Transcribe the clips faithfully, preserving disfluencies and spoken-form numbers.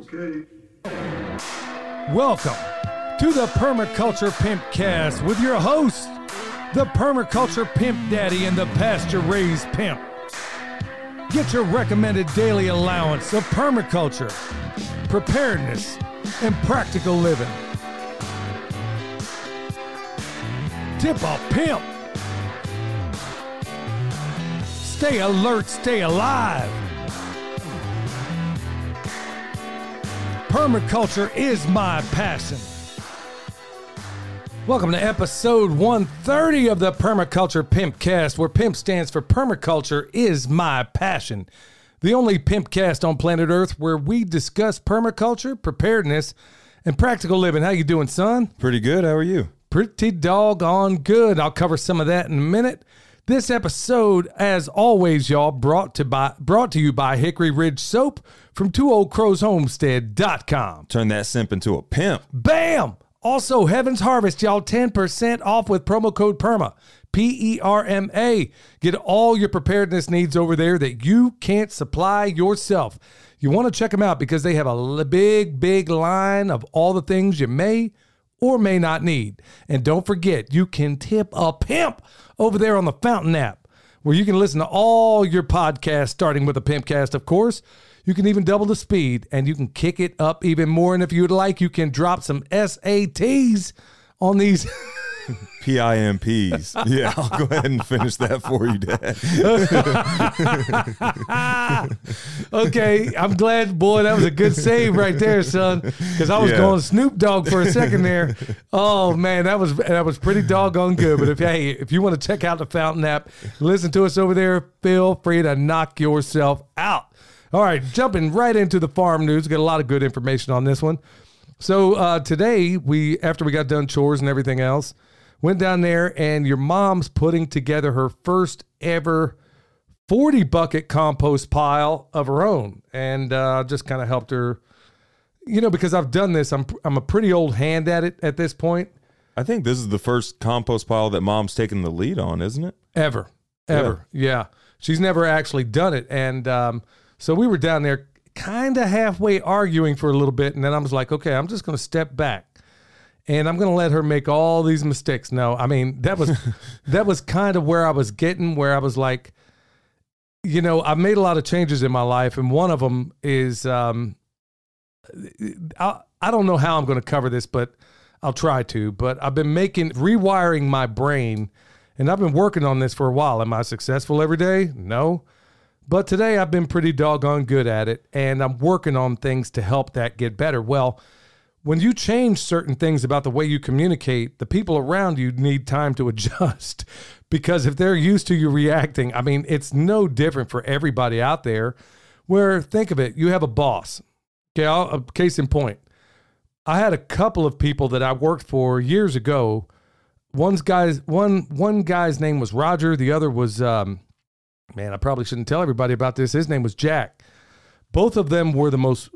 Okay. Welcome to the Permaculture Pimpcast with your host, the Permaculture Pimp Daddy and the Pasture Raised Pimp. Get your recommended daily allowance of permaculture, preparedness, and practical living. Tip a pimp. Stay alert, stay alive. Permaculture is my passion. Welcome to episode one thirty of the Permaculture Pimpcast, where PIMP stands for Permaculture is my passion. The only pimpcast on planet Earth where we discuss permaculture, preparedness, and practical living. How you doing, son? Pretty good. How are you? Pretty doggone good. I'll cover some of that in a minute. This episode, as always, y'all, brought to by brought to you by Hickory Ridge Soap from two old crows homestead dot com. Turn that simp into a pimp. Bam! Also, Heaven's Harvest, y'all, ten percent off with promo code PERMA, P E R M A. Get all your preparedness needs over there that you can't supply yourself. You want to check them out because they have a big, big line of all the things you may or may not need. And don't forget, you can tip a pimp over there on the Fountain app, where you can listen to all your podcasts, starting with a Pimpcast, of course. You can even double the speed, and you can kick it up even more. And if you'd like, you can drop some S A Ts on these P I M Ps. Yeah, I'll go ahead and finish that for you, Dad. Okay, I'm glad, boy, that was a good save right there, son, because I was Yeah. going Snoop Dogg for a second there. Oh, man, that was that was pretty doggone good. But if hey, if you want to check out the Fountain app, listen to us over there, feel free to knock yourself out. All right, jumping right into the farm news. Got a lot of good information on this one. So uh, today, we after we got done chores and everything else, went down there, and your mom's putting together her first ever forty bucket compost pile of her own, and uh, just kind of helped her, you know, because I've done this. I'm I'm a pretty old hand at it at this point. I think this is the first compost pile that Mom's taken the lead on, isn't it? Ever, ever, yeah. yeah. She's never actually done it, and um, so we were down there, kind of halfway arguing for a little bit, and then I was like, okay, I'm just going to step back. And I'm going to let her make all these mistakes. No, I mean, that was that was kind of where I was getting, where I was like, you know, I've made a lot of changes in my life. And one of them is, um, I, I don't know how I'm going to cover this, but I'll try to. But I've been making, rewiring my brain, and I've been working on this for a while. Am I successful every day? No. But today I've been pretty doggone good at it. And I'm working on things to help that get better. Well, when you change certain things about the way you communicate, the people around you need time to adjust, because if they're used to you reacting, I mean, it's no different for everybody out there, where, think of it, you have a boss. Okay, I'll, a case in point. I had a couple of people that I worked for years ago. One's guy's, one, one guy's name was Roger. The other was, um, man, I probably shouldn't tell everybody about this. His name was Jack. Both of them were the most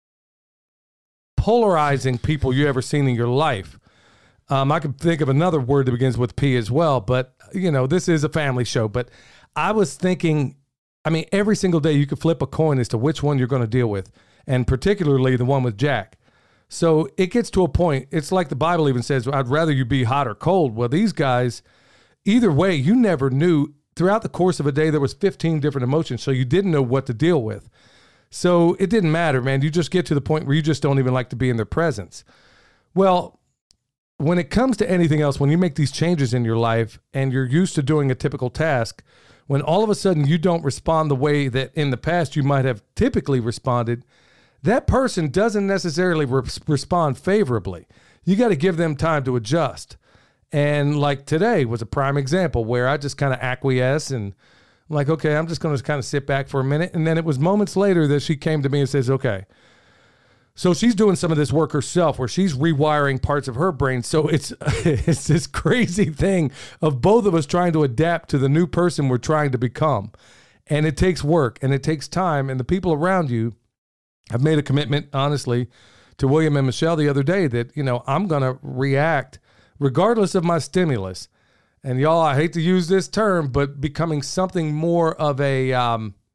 polarizing people you ever seen in your life. Um, I can think of another word that begins with P as well, but you know, this is a family show. But I was thinking, I mean, every single day you could flip a coin as to which one you're going to deal with, and particularly the one with Jack. So it gets to a point, it's like the Bible even says, I'd rather you be hot or cold. Well, these guys, either way, you never knew. Throughout the course of a day, there was fifteen different emotions, so you didn't know what to deal with. So it didn't matter, man. You just get to the point where you just don't even like to be in their presence. Well, when it comes to anything else, when you make these changes in your life and you're used to doing a typical task, when all of a sudden you don't respond the way that in the past you might have typically responded, that person doesn't necessarily re- respond favorably. You got to give them time to adjust. And like today was a prime example where I just kind of acquiesce and I'm like, okay, I'm just going to kind of sit back for a minute. And then it was moments later that she came to me and says, okay, so she's doing some of this work herself where she's rewiring parts of her brain. So it's, it's this crazy thing of both of us trying to adapt to the new person we're trying to become. And it takes work and it takes time. And the people around you have made a commitment, honestly, to William and Michelle the other day that, you know, I'm going to react regardless of my stimulus. And y'all, I hate to use this term, but becoming something more of a um,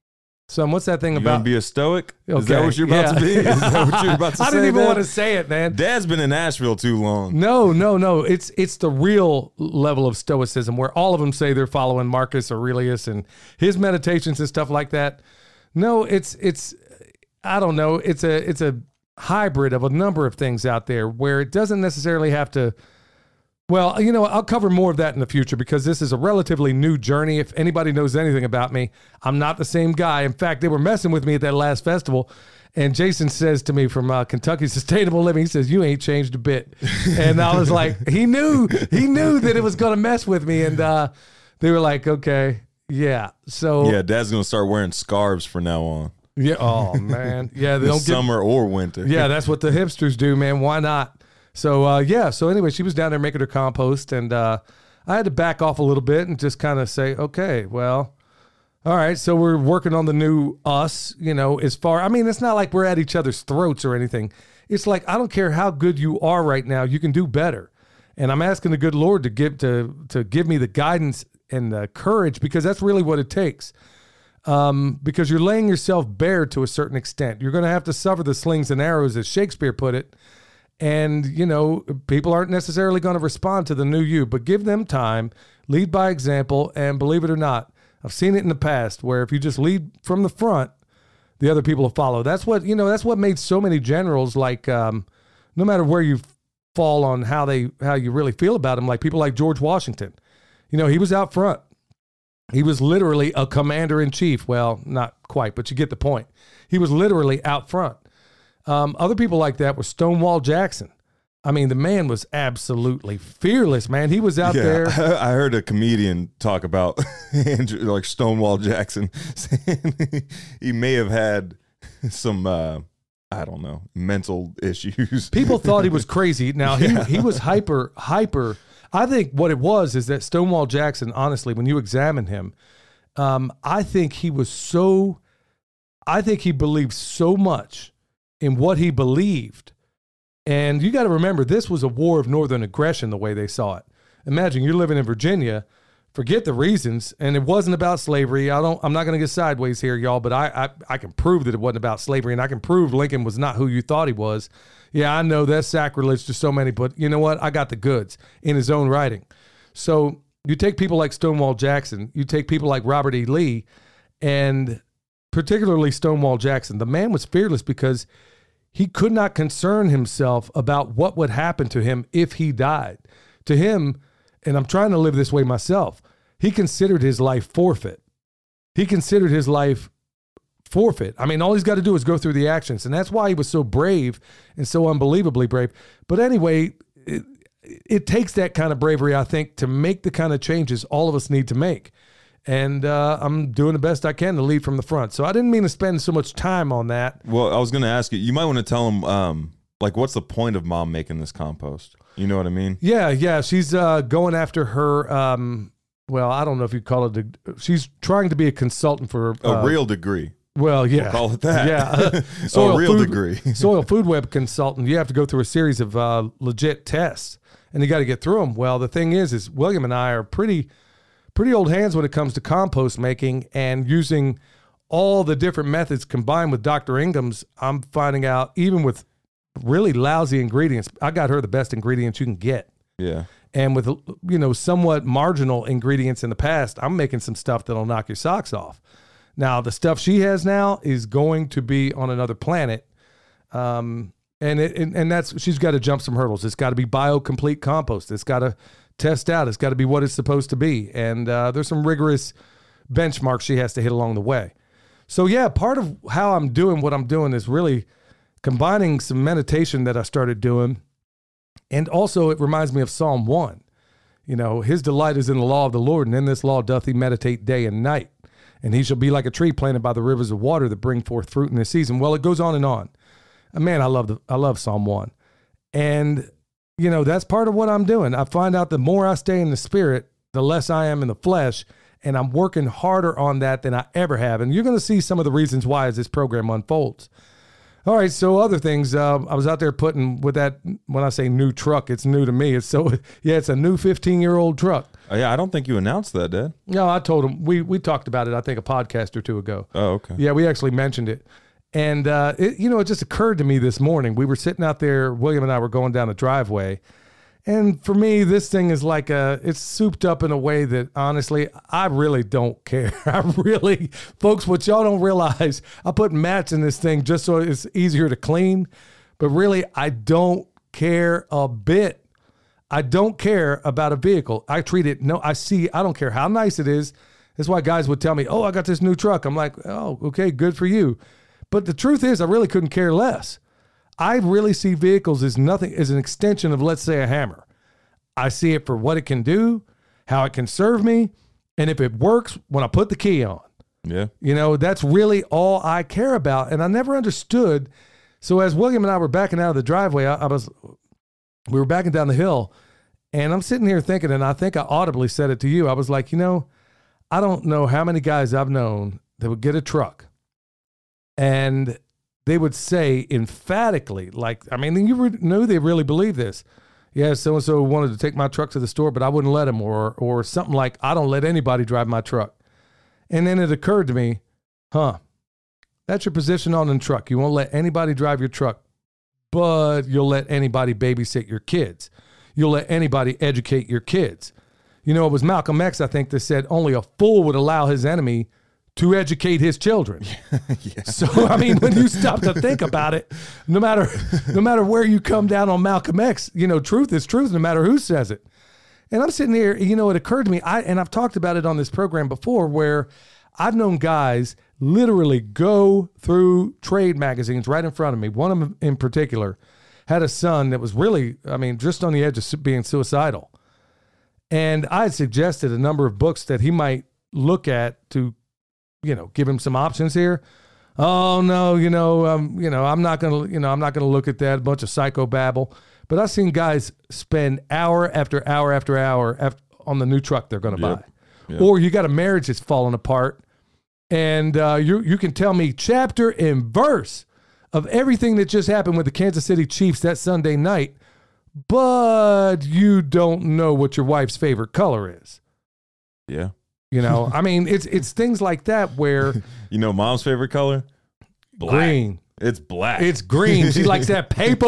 Son, what's that thing You about? gonna be a stoic? Is Okay, that what you're about yeah. to be? Is that what you're about to say? I didn't even Dad? want to say it, man. Dad's been in Nashville too long. No, no, no. It's it's the real level of stoicism where all of them say they're following Marcus Aurelius and his meditations and stuff like that. No, it's it's I don't know. It's a it's a hybrid of a number of things out there where it doesn't necessarily have to. Well, you know, I'll cover more of that in the future because this is a relatively new journey. If anybody knows anything about me, I'm not the same guy. In fact, they were messing with me at that last festival. And Jason says to me from uh, Kentucky Sustainable Living, he says, you ain't changed a bit. And I was like, he knew, he knew that it was going to mess with me. And uh, they were like, okay, yeah. So Yeah, Dad's gonna start wearing scarves from now on. yeah. Oh man. Yeah. They don't get, Summer or winter. yeah. That's what the hipsters do, man. Why not? So, uh, yeah. So anyway, she was down there making her compost and, uh, I had to back off a little bit and just kind of say, okay, well, all right. So we're working on the new us, you know, as far, I mean, it's not like we're at each other's throats or anything. It's like, I don't care how good you are right now, you can do better. And I'm asking the good Lord to give, to, to give me the guidance and the courage because that's really what it takes. Um, because you're laying yourself bare to a certain extent. You're going to have to suffer the slings and arrows, as Shakespeare put it. And, you know, people aren't necessarily going to respond to the new you, but give them time, lead by example, and believe it or not, I've seen it in the past where if you just lead from the front, the other people will follow. That's what, you know, that's what made so many generals like, um, no matter where you fall on how they, how you really feel about them, like people like George Washington, you know, he was out front. He was literally a commander in chief. Well, not quite, but you get the point. He was literally out front. Um, other people like that were Stonewall Jackson. I mean, the man was absolutely fearless, man. He was out Yeah, there. I heard a comedian talk about Andrew, like Stonewall Jackson, saying he may have had some, uh, I don't know, mental issues. People thought he was crazy. Now, he, Yeah. he was hyper, hyper. I think what it was is that Stonewall Jackson, honestly, when you examine him, um, I think he was so, I think he believed so much in what he believed. And you got to remember, this was a war of northern aggression, the way they saw it. Imagine you're living in Virginia, forget the reasons, and it wasn't about slavery. I don't, I'm not going to get sideways here, y'all, but I, I, I can prove that it wasn't about slavery, and I can prove Lincoln was not who you thought he was. Yeah, I know that's sacrilege to so many, but you know what? I got the goods in his own writing. So you take people like Stonewall Jackson, you take people like Robert E. Lee, and particularly Stonewall Jackson. The man was fearless because he could not concern himself about what would happen to him if he died. To him, and I'm trying to live this way myself, he considered his life forfeit. He considered his life forfeit. I mean, all he's got to do is go through the actions. And that's why he was so brave and so unbelievably brave. But anyway, it, it takes that kind of bravery, I think, to make the kind of changes all of us need to make. And uh, I'm doing the best I can to lead from the front. So I didn't mean to spend so much time on that. Well, I was going to ask you, you might want to tell him, um, like, what's the point of Mom making this compost? You know what I mean? Yeah, yeah. She's uh, going after her, um, well, I don't know if you call it, a, she's trying to be a consultant for. A uh, real degree. Well, yeah. We'll call it that. Yeah. A real food, degree. Soil Food Web consultant, you have to go through a series of uh, legit tests, and you got to get through them. Well, the thing is, is William and I are pretty... pretty old hands when it comes to compost making and using all the different methods combined with Doctor Ingham's. I'm finding out even with really lousy ingredients, I got her the best ingredients you can get. Yeah. And with, you know, somewhat marginal ingredients in the past, I'm making some stuff that'll knock your socks off. Now, the stuff she has now is going to be on another planet. Um, and, it, and, and that's, she's got to jump some hurdles. It's got to be biocomplete compost. It's got to test out. It's got to be what it's supposed to be. And uh, there's some rigorous benchmarks she has to hit along the way. So yeah, part of how I'm doing what I'm doing is really combining some meditation that I started doing. And also it reminds me of Psalm one. You know, his delight is in the law of the Lord, and in this law doth he meditate day and night. And he shall be like a tree planted by the rivers of water that bring forth fruit in the season. Well, it goes on and on. Man, I love the, I love Psalm one. And you know, that's part of what I'm doing. I find out the more I stay in the spirit, the less I am in the flesh, and I'm working harder on that than I ever have. And you're going to see some of the reasons why as this program unfolds. All right, so other things. Uh, I was out there putting with that. When I say new truck, it's new to me. It's so yeah, it's a new fifteen-year-old truck. Oh, yeah, I don't think you announced that, Dad. No, I told him we we talked about it. I think a podcast or two ago. Oh, okay. Yeah, we actually mentioned it, and uh, it, you know, it just occurred to me this morning. We were sitting out there. William and I were going down the driveway, and for me, this thing is like a. It's souped up in a way that honestly, I really don't care. I really, folks, what y'all don't realize, I put mats in this thing just so it's easier to clean, but really, I don't care a bit. I don't care about a vehicle. I treat it, no, I see, I don't care how nice it is. That's why guys would tell me, oh, I got this new truck. I'm like, oh, okay, good for you. But the truth is, I really couldn't care less. I really see vehicles as nothing, as an extension of, let's say, a hammer. I see it for what it can do, how it can serve me, and if it works when I put the key on. Yeah. You know, that's really all I care about. And I never understood. So as William and I were backing out of the driveway, I, I was, we were backing down the hill, and I'm sitting here thinking, and I think I audibly said it to you. I was like, you know, I don't know how many guys I've known that would get a truck and they would say emphatically, like, I mean, you re- knew they really believe this. Yeah, so-and-so wanted to take my truck to the store, but I wouldn't let him, or or something like, I don't let anybody drive my truck. And then it occurred to me, huh, that's your position on the truck. You won't let anybody drive your truck, but you'll let anybody babysit your kids. You'll let anybody educate your kids. You know, it was Malcolm X, I think, that said only a fool would allow his enemy to educate his children. Yeah. So, I mean, when you stop to think about it, no matter no matter where you come down on Malcolm X, you know, truth is truth no matter who says it. And I'm sitting here, you know, it occurred to me, I and I've talked about it on this program before, where I've known guys literally go through trade magazines right in front of me. One of them in particular had a son that was really, I mean, just on the edge of being suicidal. And I had suggested a number of books that he might look at to, you know, give him some options here. Oh no, you know, um, you know, I'm not gonna, you know, I'm not gonna look at that. A bunch of psychobabble. But I've seen guys spend hour after hour after hour after, on the new truck they're gonna Yep. buy. Yep. Or you got a marriage that's falling apart, and uh, you you can tell me chapter and verse of everything that just happened with the Kansas City Chiefs that Sunday night, but you don't know what your wife's favorite color is. Yeah. You know, I mean, it's it's things like that where You know mom's favorite color? Black. green. It's black. It's green. She likes that paper.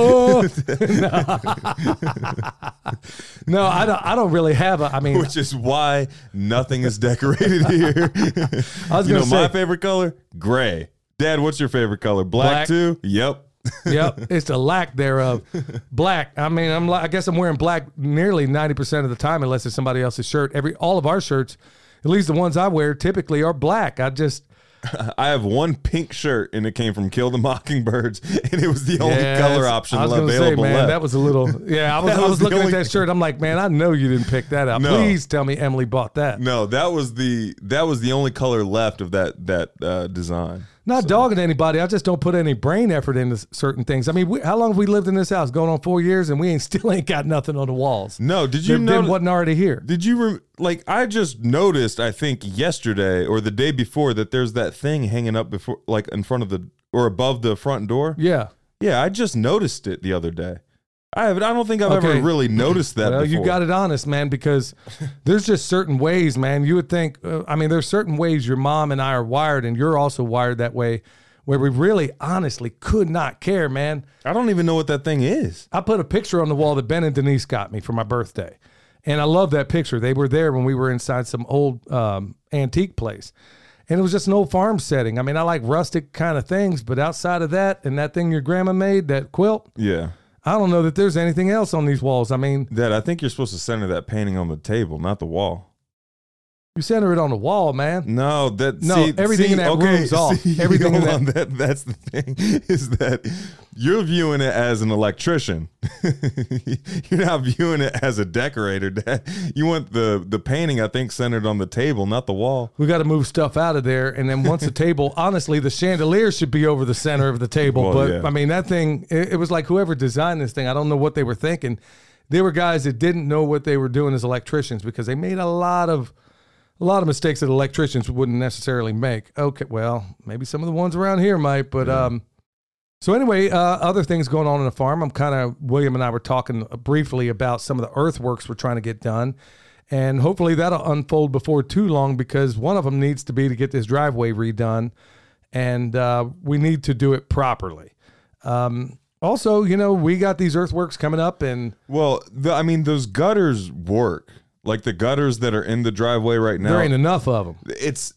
no. no, I don't. I don't really have a. I mean, Which is why nothing is decorated here. I was you gonna know say, my favorite color? Gray. Dad, what's your favorite color? Black, Black. too? Yep. Yep, it's the lack thereof. Black. I mean, I'm. I guess I'm wearing black nearly ninety percent of the time, unless it's somebody else's shirt. Every all of our shirts, at least the ones I wear, typically are black. I just. I have one pink shirt, and it came from Kill the Mockingbirds, and it was the only Yeah, color that's- option I was gonna available say, man, left. that was a little. Yeah, I was. That I was was the looking only- at that shirt. I'm like, man, I know you didn't pick that out. No. Please tell me Emily bought that. No, that was the that was the only color left of that that uh, design. Not dogging anybody. I just don't put any brain effort into s- certain things. I mean, we, how long have we lived in this house? Going on four years, and we ain't still ain't got nothing on the walls. No, did you That know? did wasn't already here. Did you rem- like? I just noticed. I think yesterday or the day before that there's that thing hanging up before, like in front of the or above the front door. Yeah. Yeah, I just noticed it the other day. I have. I don't think I've Okay. ever really noticed that. Well, before. you got it honest, man, because there's just certain ways, man. You would think, uh, I mean, there's certain ways your mom and I are wired, and you're also wired that way, where we really honestly could not care, man. I don't even know what that thing is. I put a picture on the wall that Ben and Denise got me for my birthday. And I love that picture. They were there when we were inside some old um, antique place. And it was just an old farm setting. I mean, I like rustic kind of things, but outside of that and that thing your grandma made, that quilt, Yeah. I don't know that there's anything else on these walls. I mean, Dad, I think you're supposed to center that painting on the table, not the wall. you center it on the wall, man. No, that No, see, everything see, in that okay, room's off. see, Everything in hold on, that that's the thing is that you're viewing it as an electrician. You're not viewing it as a decorator, Dad. You want the the painting, I think, centered on the table, not the wall. We got to move stuff out of there. And then once the table, honestly, the chandelier should be over the center of the table. Well, but yeah. I mean, that thing, it, it was like whoever designed this thing, I don't know what they were thinking. They were guys that didn't know what they were doing as electricians because they made a lot of a lot of mistakes that electricians wouldn't necessarily make. Okay, well, maybe some of the ones around here might, but um, So anyway, uh, other things going on in the farm. I'm kind of, William and I were talking briefly about some of the earthworks we're trying to get done. And hopefully that'll unfold before too long, because one of them needs to be to get this driveway redone. And uh, we need to do it properly. Um, also, you know, we got these earthworks coming up, and well, the, I mean, those gutters work. Like the gutters that are in the driveway right now. There ain't enough of them. It's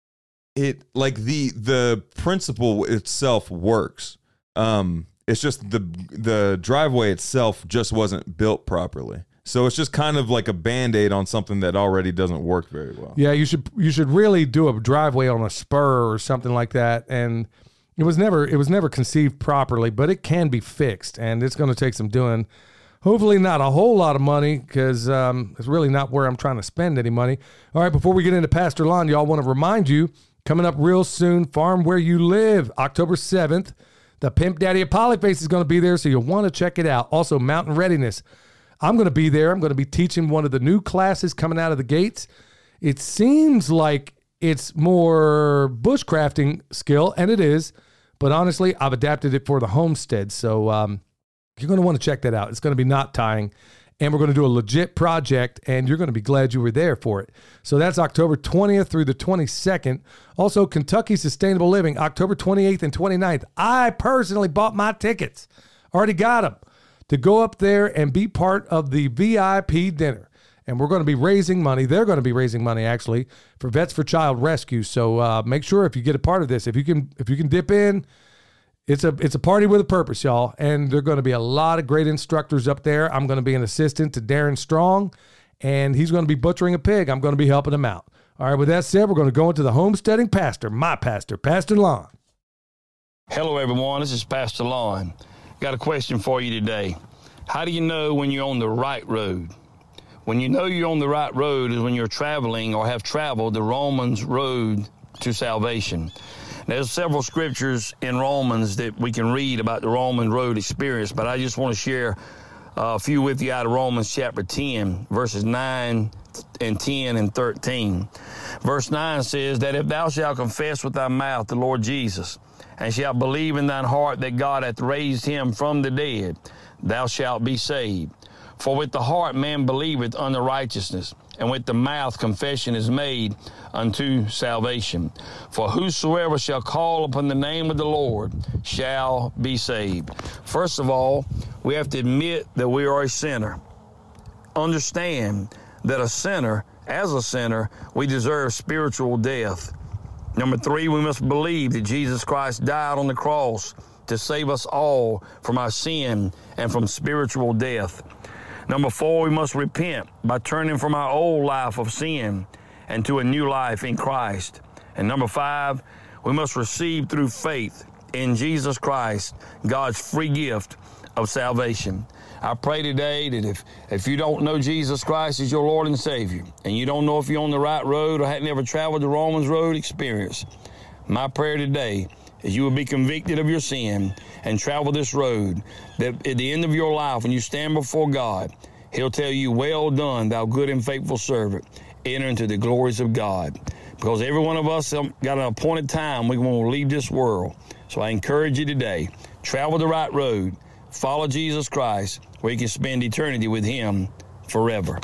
it like the the principle itself works. Um, it's just the the driveway itself just wasn't built properly. So it's just kind of like a Band-Aid on something that already doesn't work very well. Yeah, you should you should really do a driveway on a spur or something like that. And it was never it was never conceived properly, but it can be fixed, and it's going to take some doing. Hopefully not a whole lot of money, because um, it's really not where I'm trying to spend any money. All right, before we get into Pastor Lon, y'all, want to remind you, coming up real soon, Farm Where You Live, October seventh. The Pimp Daddy of Polyface is going to be there, so you'll want to check it out. Also, Mountain Readiness. I'm going to be there. I'm going to be teaching one of the new classes coming out of the gates. It seems like it's more bushcrafting skill, and it is, but honestly, I've adapted it for the homestead, so um, you're going to want to check that out. It's going to be knot tying, and we're going to do a legit project, and you're going to be glad you were there for it. So that's October twentieth through the twenty-second. Also, Kentucky Sustainable Living, October twenty-eighth and twenty-ninth. I personally bought my tickets. Already got them. To go up there and be part of the V I P dinner. And we're going to be raising money. They're going to be raising money, actually, for Vets for Child Rescue. So uh, make sure if you get a part of this, if you can if you can dip in, it's a it's a party with a purpose, y'all. And there are going to be a lot of great instructors up there. I'm going to be an assistant to Darren Strong, and he's going to be butchering a pig. I'm going to be helping him out. All right, with that said, we're going to go into the homesteading pastor, my pastor, Pastor Lon. Hello, everyone. This is Pastor Lon. Got a question for you today. How do you know when you're on the right road? When you know you're on the right road is when you're traveling or have traveled the Romans road to salvation. There's several scriptures in Romans that we can read about the Roman road experience, but I just want to share a few with you out of Romans chapter ten, verses nine and ten and thirteen. Verse nine says that if thou shalt confess with thy mouth the Lord Jesus, and shalt believe in thine heart that God hath raised him from the dead, thou shalt be saved. For with the heart man believeth unto righteousness, and with the mouth confession is made unto salvation. For whosoever shall call upon the name of the Lord shall be saved. First of all, we have to admit that we are a sinner. Understand that a sinner, as a sinner, we deserve spiritual death. Number three, we must believe that Jesus Christ died on the cross to save us all from our sin and from spiritual death. Number four, we must repent by turning from our old life of sin and to a new life in Christ. And number five, we must receive through faith in Jesus Christ God's free gift of salvation. I pray today that if, if you don't know Jesus Christ as your Lord and Savior, and you don't know if you're on the right road or hadn't ever traveled the Romans road experience, my prayer today is you will be convicted of your sin and travel this road, that at the end of your life, when you stand before God, he'll tell you, well done, thou good and faithful servant, enter into the glories of God. Because every one of us got an appointed time we're going to leave this world. So I encourage you today, travel the right road, follow Jesus Christ, where you can spend eternity with him forever.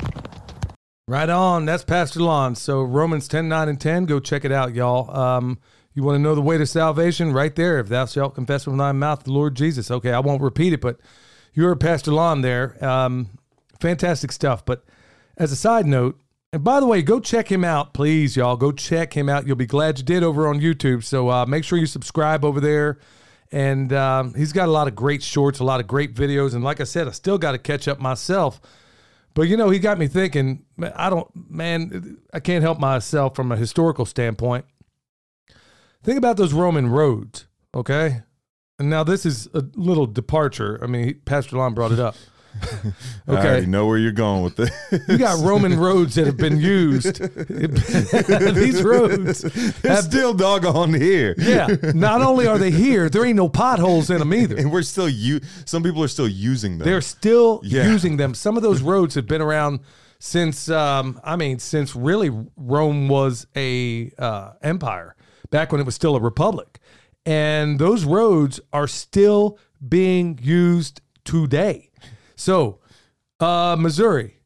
Right on. That's Pastor Lon. So Romans ten, nine, and ten, go check it out, y'all. Um, you want to know the way to salvation? Right there. If thou shalt confess with thy mouth the Lord Jesus. Okay, I won't repeat it, but you heard Pastor Lon there. Um, fantastic stuff. But as a side note, and by the way, go check him out, please, y'all. Go check him out. You'll be glad you did over on YouTube. So uh, make sure you subscribe over there. And um, he's got a lot of great shorts, a lot of great videos. And like I said, I still got to catch up myself. But, you know, he got me thinking, I don't, man, I can't help myself from a historical standpoint. Think about those Roman roads, okay? And now this is a little departure. I mean, Pastor Lon brought it up. Okay. I Okay. already know where you're going with this. You got Roman roads that have been used. These roads They're have, still doggone here. yeah, not only are they here, there ain't no potholes in them either. And we're still, u- some people are still using them. They're still Yeah. using them. Some of those roads have been around since, um, I mean, since really Rome was a uh, empire, back when it was still a republic. And those roads are still being used today. So, uh, Missouri,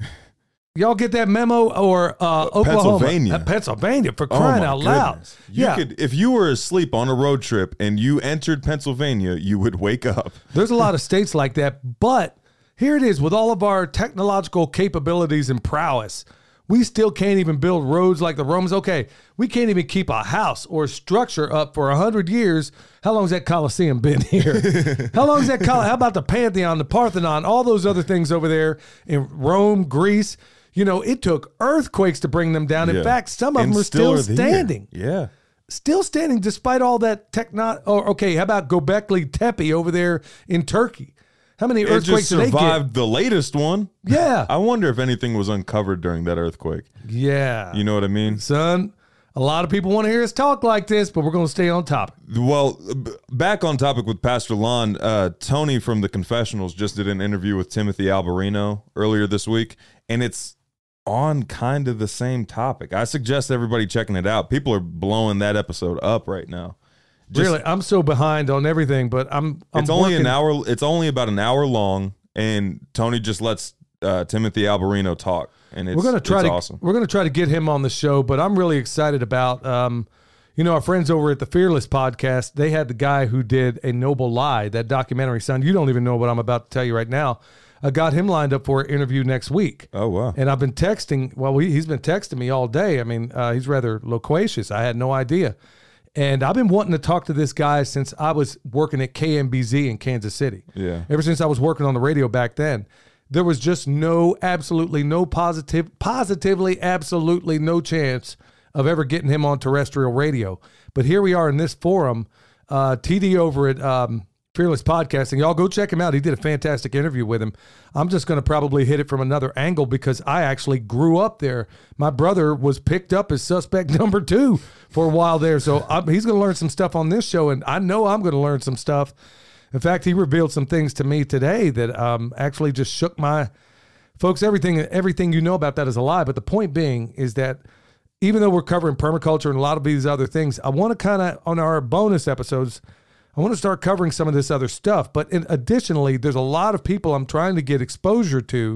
y'all get that memo? Or uh, Oklahoma? Pennsylvania. Uh, Pennsylvania, for crying oh out loud. Goodness. You yeah. could, if you were asleep on a road trip and you entered Pennsylvania, you would wake up. There's a lot of states like that. But here it is, with all of our technological capabilities and prowess, we still can't even build roads like the Romans. Okay, we can't even keep a house or a structure up for one hundred years. How long has that Colosseum been here? How long is that Col- How about the Pantheon, the Parthenon, all those other things over there in Rome, Greece? You know, it took earthquakes to bring them down. In Yeah. fact, some of And them are still, are there. standing. Yeah. Still standing despite all that techno. Or, okay, how about Göbekli Tepe over there in Turkey? How many It earthquakes just did they get? survived the latest one. Yeah. I wonder if anything was uncovered during that earthquake. Yeah. You know what I mean? Son, a lot of people want to hear us talk like this, but we're going to stay on topic. Well, b- back on topic with Pastor Lon, uh, Tony from the Confessionals just did an interview with Timothy Alberino earlier this week, and it's on kind of the same topic. I suggest everybody checking it out. People are blowing that episode up right now. Just- really, I'm so behind on everything, but I'm. I'm it's only working. an hour. It's only about an hour long, and Tony just lets uh, Timothy Alberino talk, and it's, We're gonna try it's to. awesome. We're gonna try to get him on the show, but I'm really excited about. Um, you know, our friends over at the Fearless Podcast, they had the guy who did A Noble Lie, that documentary. Son, you don't even know what I'm about to tell you right now. I got him lined up for an interview next week. Oh wow! And I've been texting. Well, we, he's been texting me all day. I mean, uh, he's rather loquacious. I had no idea. And I've been wanting to talk to this guy since I was working at K M B Z in Kansas City. Yeah. Ever since I was working on the radio back then, there was just no, absolutely no positive, positively, absolutely no chance of ever getting him on terrestrial radio. But here we are in this forum, uh, T D over at um, Fearless Podcasting. Y'all go check him out. He did a fantastic interview with him. I'm just going to probably hit it from another angle because I actually grew up there. My brother was picked up as suspect number two for a while there. So I'm, he's going to learn some stuff on this show, and I know I'm going to learn some stuff. In fact, he revealed some things to me today that um, actually just shook my... Folks, everything, everything you know about that is a lie. But the point being is that even though we're covering permaculture and a lot of these other things, I want to kind of, on our bonus episodes, I want to start covering some of this other stuff. But in, additionally, there's a lot of people I'm trying to get exposure to.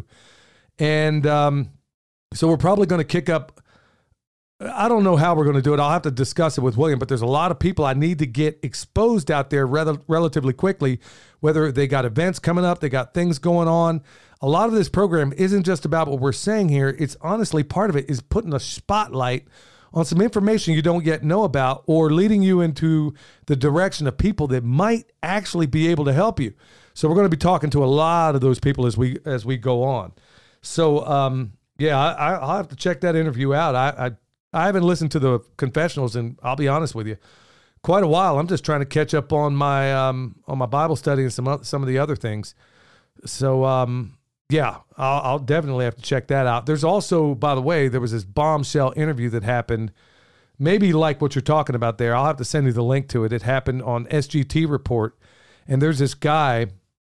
And um, so we're probably going to kick up. I don't know how we're going to do it. I'll have to discuss it with William, but there's a lot of people I need to get exposed out there rel- relatively quickly, whether they got events coming up, they got things going on. A lot of this program isn't just about what we're saying here. It's honestly, part of it is putting a spotlight on some information you don't yet know about, or leading you into the direction of people that might actually be able to help you. So we're going to be talking to a lot of those people as we as we go on. So um, yeah, I, I'll have to check that interview out. I, I I haven't listened to the confessionals, and I'll be honest with you, quite a while. I'm just trying to catch up on my um, on my Bible study and some some of the other things. So um, yeah, I'll, I'll definitely have to check that out. There's also, by the way, there was this bombshell interview that happened, maybe like what you're talking about there. I'll have to send you the link to it. It happened on S G T Report, and there's this guy.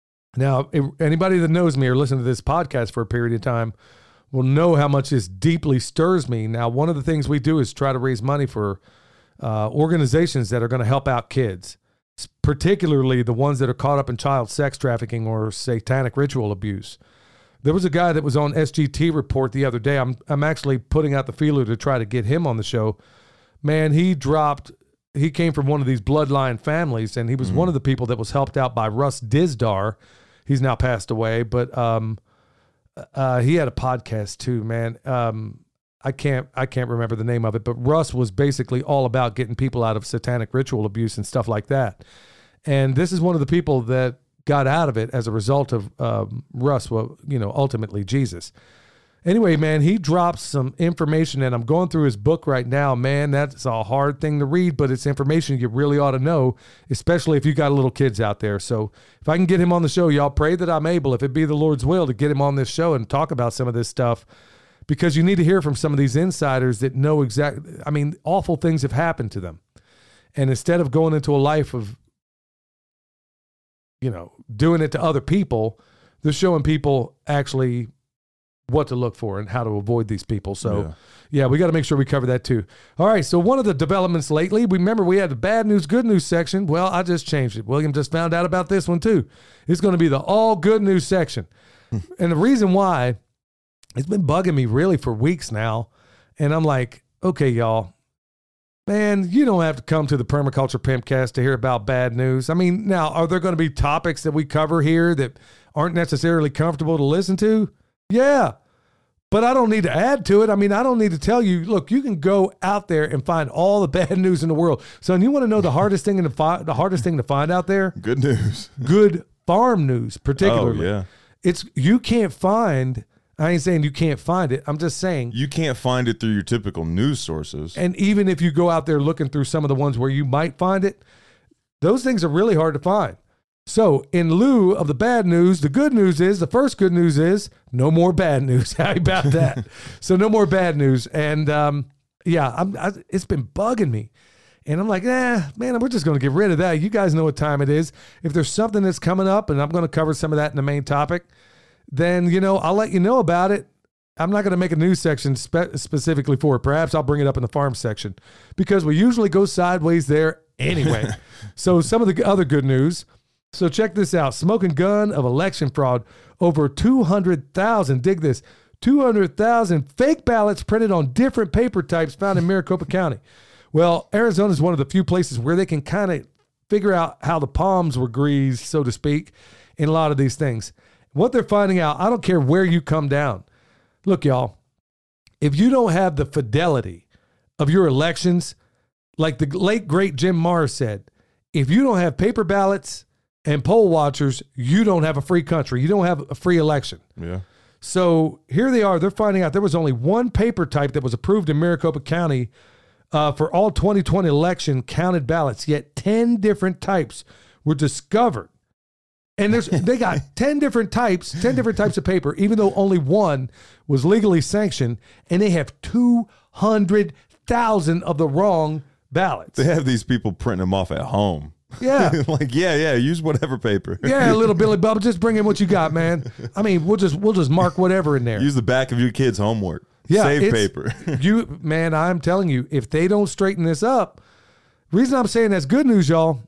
Now, if anybody that knows me or listened to this podcast for a period of time will know how much this deeply stirs me. Now, one of the things we do is try to raise money for uh, organizations that are going to help out kids, particularly the ones that are caught up in child sex trafficking or satanic ritual abuse. There was a guy that was on S G T Report the other day. I'm I'm actually putting out the feeler to try to get him on the show. Man, he dropped, he came from one of these bloodline families, and he was mm-hmm. one of the people that was helped out by Russ Dizdar. He's now passed away, but um, uh, he had a podcast too, man. Um, I can't I can't remember the name of it, but Russ was basically all about getting people out of satanic ritual abuse and stuff like that. And this is one of the people that got out of it as a result of um, Russ, well, you know, ultimately Jesus. Anyway, man, he drops some information, and I'm going through his book right now. Man, that's a hard thing to read, but it's information you really ought to know, especially if you got little kids out there. So if I can get him on the show, y'all pray that I'm able, if it be the Lord's will, to get him on this show and talk about some of this stuff, because you need to hear from some of these insiders that know exactly, I mean, awful things have happened to them. And instead of going into a life of, you know, doing it to other people, they're showing people actually what to look for and how to avoid these people. So, Yeah. yeah, we got to make sure we cover that too. All right, so one of the developments lately, we remember we had the bad news, good news section. Well, I just changed it. William just found out about this one too. It's going to be the all good news section. And the reason why, it's been bugging me really for weeks now. And I'm like, okay, y'all, man, you don't have to come to the Permaculture Pimpcast to hear about bad news. I mean, now, are there going to be topics that we cover here that aren't necessarily comfortable to listen to? Yeah. But I don't need to add to it. I mean, I don't need to tell you, look, you can go out there and find all the bad news in the world. So, and you want to know the hardest thing in the fi- the hardest thing to find out there? Good news. Good farm news, particularly. Oh, yeah. It's you can't find, I ain't saying you can't find it. I'm just saying. You can't find it through your typical news sources. And even if you go out there looking through some of the ones where you might find it, those things are really hard to find. So in lieu of the bad news, the good news is, the first good news is no more bad news. How about that? So no more bad news. And um, yeah, I'm, I, it's been bugging me. And I'm like, eh, man, we're just going to get rid of that. You guys know what time it is. If there's something that's coming up, and I'm going to cover some of that in the main topic, then, you know, I'll let you know about it. I'm not going to make a news section spe- specifically for it. Perhaps I'll bring it up in the farm section because we usually go sideways there anyway. So some of the other good news. So check this out. Smoking gun of election fraud. Over two hundred thousand, dig this, two hundred thousand fake ballots printed on different paper types found in Maricopa County. Well, Arizona is one of the few places where they can kind of figure out how the palms were greased, so to speak, in a lot of these things. What they're finding out, I don't care where you come down. Look, y'all, if you don't have the fidelity of your elections, like the late, great Jim Mars said, if you don't have paper ballots and poll watchers, you don't have a free country. You don't have a free election. Yeah. So here they are. They're finding out there was only one paper type that was approved in Maricopa County uh, for all twenty twenty election counted ballots, yet ten different types were discovered. And there's they got ten different types, ten different types of paper, even though only one was legally sanctioned, and they have two hundred thousand of the wrong ballots. They have these people printing them off at home. Yeah. Like, yeah, yeah, use whatever paper. Yeah, little Billy Bubba, just bring in what you got, man. I mean, we'll just we'll just mark whatever in there. Use the back of your kid's homework. Yeah, Save it's- paper. You man, I'm telling you, if they don't straighten this up, reason I'm saying that's good news, y'all,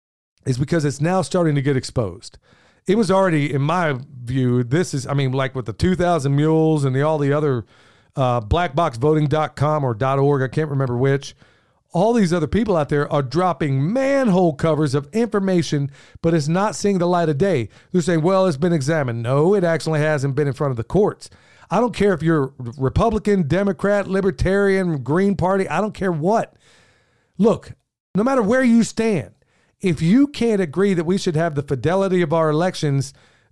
is because it's now starting to get exposed. It was already, in my view, this is, I mean, like with the two thousand Mules and the all the other uh, black box voting dot com or .org, I can't remember which. All these other people out there are dropping manhole covers of information, but it's not seeing the light of day. They're saying, well, it's been examined. No, it actually hasn't been in front of the courts. I don't care if you're Republican, Democrat, Libertarian, Green Party. I don't care what. Look, no matter where you stand, if you can't agree that we should have the fidelity of our elections,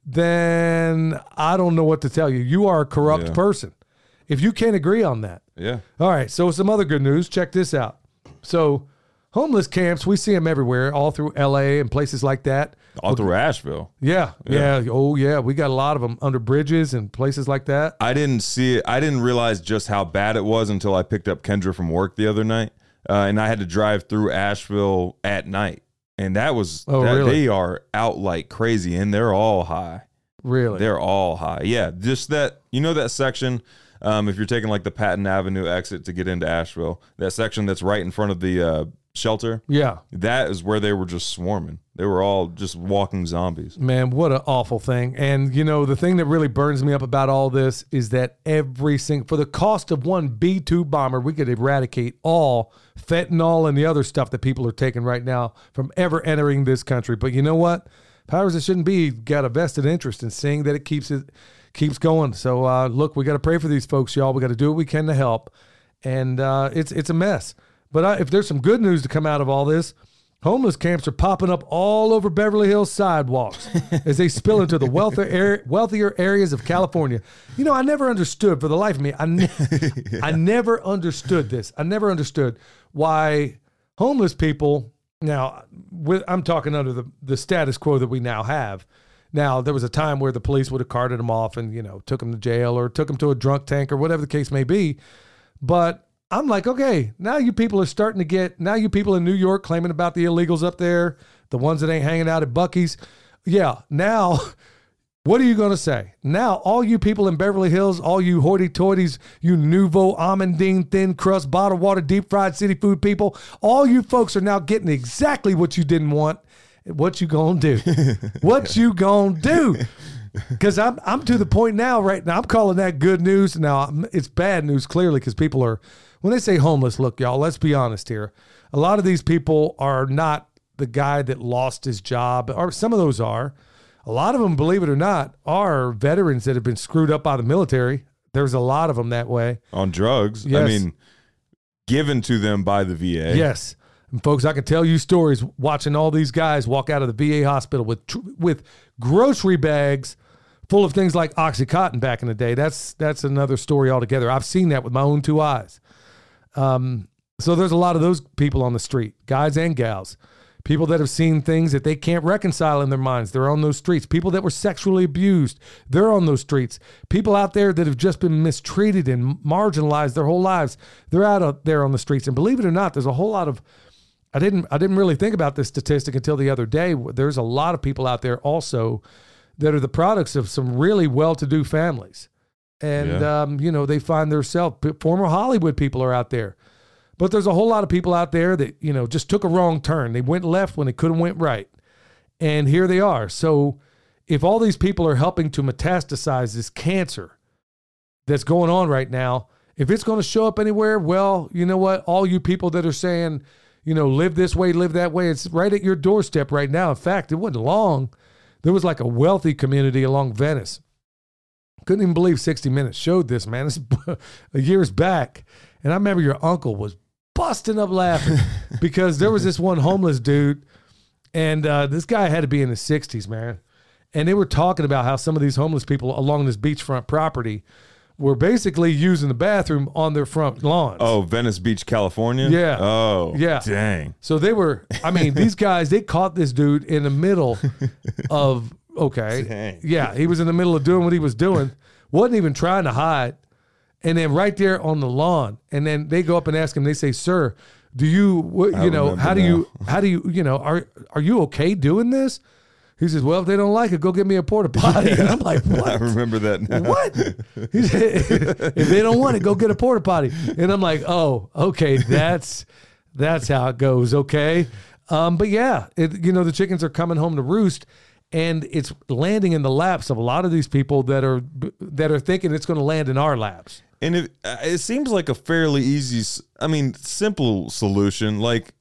then I don't know what to tell you. You are a corrupt Yeah. person if you can't agree on that. Yeah. All right, so some other good news. Check this out. So homeless camps, we see them everywhere, all through L A and places like that. All through Asheville. Yeah, Yeah. yeah. Oh, yeah. We got a lot of them under bridges and places like that. I didn't see it. I didn't realize just how bad it was until I picked up Kendra from work the other night. Uh, and I had to drive through Asheville at night. And that was, Oh, that, really? they are out like crazy and they're all high. Really? They're all high. Yeah. Just that, you know, that section, um, if you're taking like the Patton Avenue exit to get into Asheville, that section that's right in front of the uh, shelter, Yeah. that is where they were just swarming. They were all just walking zombies. Man, what an awful thing. And, you know, the thing that really burns me up about all this is that every single, for the cost of one B two bomber, we could eradicate all fentanyl and the other stuff that people are taking right now from ever entering this country. But you know what? Powers that shouldn't be got a vested interest in seeing that it keeps it keeps going. So, uh, look, we got to pray for these folks, y'all. We got to do what we can to help. And uh, it's it's a mess. But I, if there's some good news to come out of all this, homeless camps are popping up all over Beverly Hills sidewalks as they spill into the wealthier, area, wealthier areas of California. You know, I never understood, for the life of me, I, ne- yeah. I never understood this. I never understood why homeless people, now, with, I'm talking under the, the status quo that we now have. Now, there was a time where the police would have carted them off and, you know, took them to jail or took them to a drunk tank or whatever the case may be. But I'm like, okay, now you people are starting to get, now you people in New York claiming about the illegals up there, the ones that ain't hanging out at Buc-ee's. Yeah, now What are you going to say? Now, all you people in Beverly Hills, all you hoity-toities, you nouveau almondine, thin crust, bottled water, deep-fried city food people, all you folks are now getting exactly what you didn't want. What you going to do? What you going to do? Because I'm, I'm to the point now, right now, I'm calling that good news. Now, it's bad news, clearly, because people are, when they say homeless, look, y'all, let's be honest here. A lot of these people are not the guy that lost his job, or some of those are. A lot of them, believe it or not, are veterans that have been screwed up by the military. There's a lot of them that way. On drugs. Yes. I mean, given to them by the V A. Yes. And folks, I can tell you stories watching all these guys walk out of the V A hospital with with grocery bags full of things like Oxycontin back in the day. That's that's another story altogether. I've seen that with my own two eyes. Um, so there's a lot of those people on the street, guys and gals. People that have seen things that they can't reconcile in their minds. They're on those streets. People that were sexually abused, they're on those streets. People out there that have just been mistreated and marginalized their whole lives, they're out there on the streets. And believe it or not, there's a whole lot of, I didn't, I didn't really think about this statistic until the other day. There's a lot of people out there also that are the products of some really well-to-do families. And, Yeah. um, you know, they find themselves, former Hollywood people are out there. But there's a whole lot of people out there that, you know, just took a wrong turn. They went left when they could have went right. And here they are. So if all these people are helping to metastasize this cancer that's going on right now, if it's going to show up anywhere, well, you know what? All you people that are saying, you know, live this way, live that way, it's right at your doorstep right now. In fact, it wasn't long. There was like a wealthy community along Venice. Couldn't even believe sixty minutes showed this, man. This is years back. And I remember your uncle was busting up laughing because there was this one homeless dude, and uh, this guy had to be in his sixties, man. And they were talking about how some of these homeless people along this beachfront property were basically using the bathroom on their front lawns. Oh, Venice Beach, California? Yeah. Oh, Yeah. Dang. So they were, I mean, these guys, they caught this dude in the middle of, okay. Dang. Yeah, he was in the middle of doing what he was doing, wasn't even trying to hide. And then right there on the lawn, and then they go up and ask him, they say, sir, do you, what, I you know, remember how do now. you, how do you, you know, are, are you okay doing this? He says, well, if they don't like it, go get me a porta potty. And I'm like, what? I remember that now. What? He said, if they don't want it, go get a porta potty. And I'm like, oh, okay, that's that's how it goes. Okay, um, but yeah, it, you know, the chickens are coming home to roost, and it's landing in the laps of a lot of these people that are that are thinking it's going to land in our laps. And it, it seems like a fairly easy, s- I mean, simple solution. Like,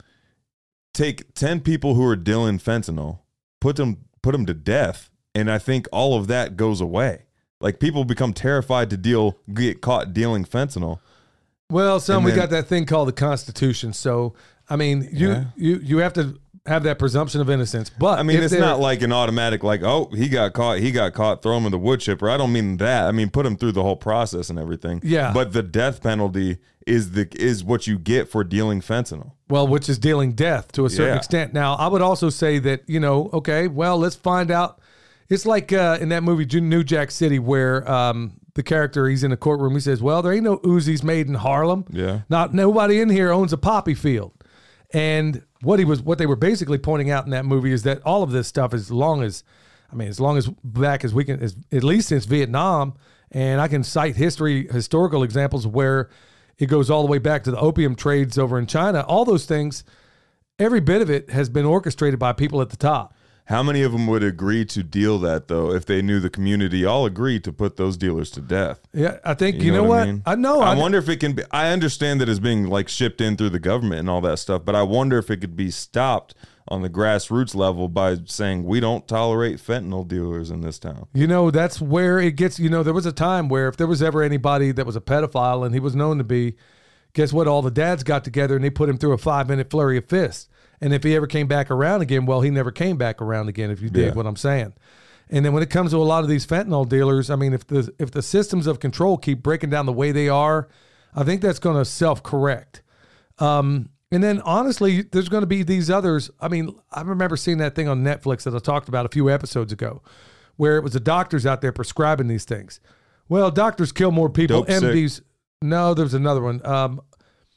take ten people who are dealing fentanyl, put them put them to death, and I think all of that goes away. Like, people become terrified to deal get caught dealing fentanyl. Well, son, And we then- got that thing called the Constitution. So, I mean, you Yeah. you you have to have that presumption of innocence. But I mean, if it's they're- not like an automatic, like, oh, he got caught, he got caught, throw him in the wood chipper. I don't mean that. I mean, put him through the whole process and everything. Yeah. But the death penalty is the is what you get for dealing fentanyl. Well, which is dealing death to a certain Yeah. extent. Now, I would also say that, you know, okay, well, let's find out. It's like uh, in that movie, New Jack City, where um, the character, he's in a courtroom. He says, well, there ain't no Uzis made in Harlem. Yeah. Not nobody in here owns a poppy field. And what he was, what they were basically pointing out in that movie is that all of this stuff, as long as, I mean, as long as back as we can, as, at least since Vietnam, and I can cite history, historical examples where it goes all the way back to the opium trades over in China. All those things, every bit of it has been orchestrated by people at the top. How many of them would agree to deal that, though, if they knew the community all agreed to put those dealers to death? Yeah, I think, you, know, what? I, mean? I know. I I, wonder if it can be, I understand that it's being like shipped in through the government and all that stuff, but I wonder if it could be stopped on the grassroots level by saying we don't tolerate fentanyl dealers in this town. You know, that's where it gets, you know, there was a time where if there was ever anybody that was a pedophile and he was known to be, guess what? All the dads got together and they put him through a five minute flurry of fists. And if he ever came back around again, well, he never came back around again, if you dig Yeah. what I'm saying. And then when it comes to a lot of these fentanyl dealers, I mean, if the if the systems of control keep breaking down the way they are, I think that's going to self-correct. Um, and then honestly, there's going to be these others. I mean, I remember seeing that thing on Netflix that I talked about a few episodes ago, where it was the doctors out there prescribing these things. Well, doctors kill more people. Dope sick. M Ds. No, there was another one. Um,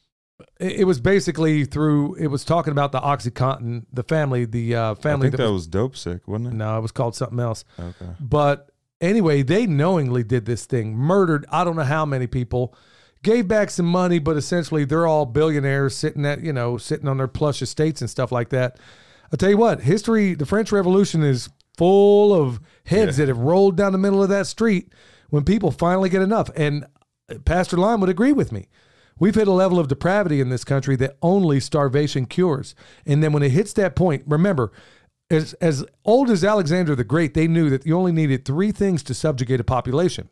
It, it was basically through. It was talking about the OxyContin, the family, the uh, I family think that, was, was Dope Sick, wasn't it? No, it was called something else. Okay. But anyway, they knowingly did this thing, murdered I don't know how many people, gave back some money, but essentially they're all billionaires sitting at, you know, sitting on their plush estates and stuff like that. I'll tell you what, history, the French Revolution is full of heads yeah. that have rolled down the middle of that street when people finally get enough. And Pastor Lyon would agree with me. We've hit a level of depravity in this country that only starvation cures. And then when it hits that point, remember, as, as old as Alexander the Great, they knew that you only needed three things to subjugate a population: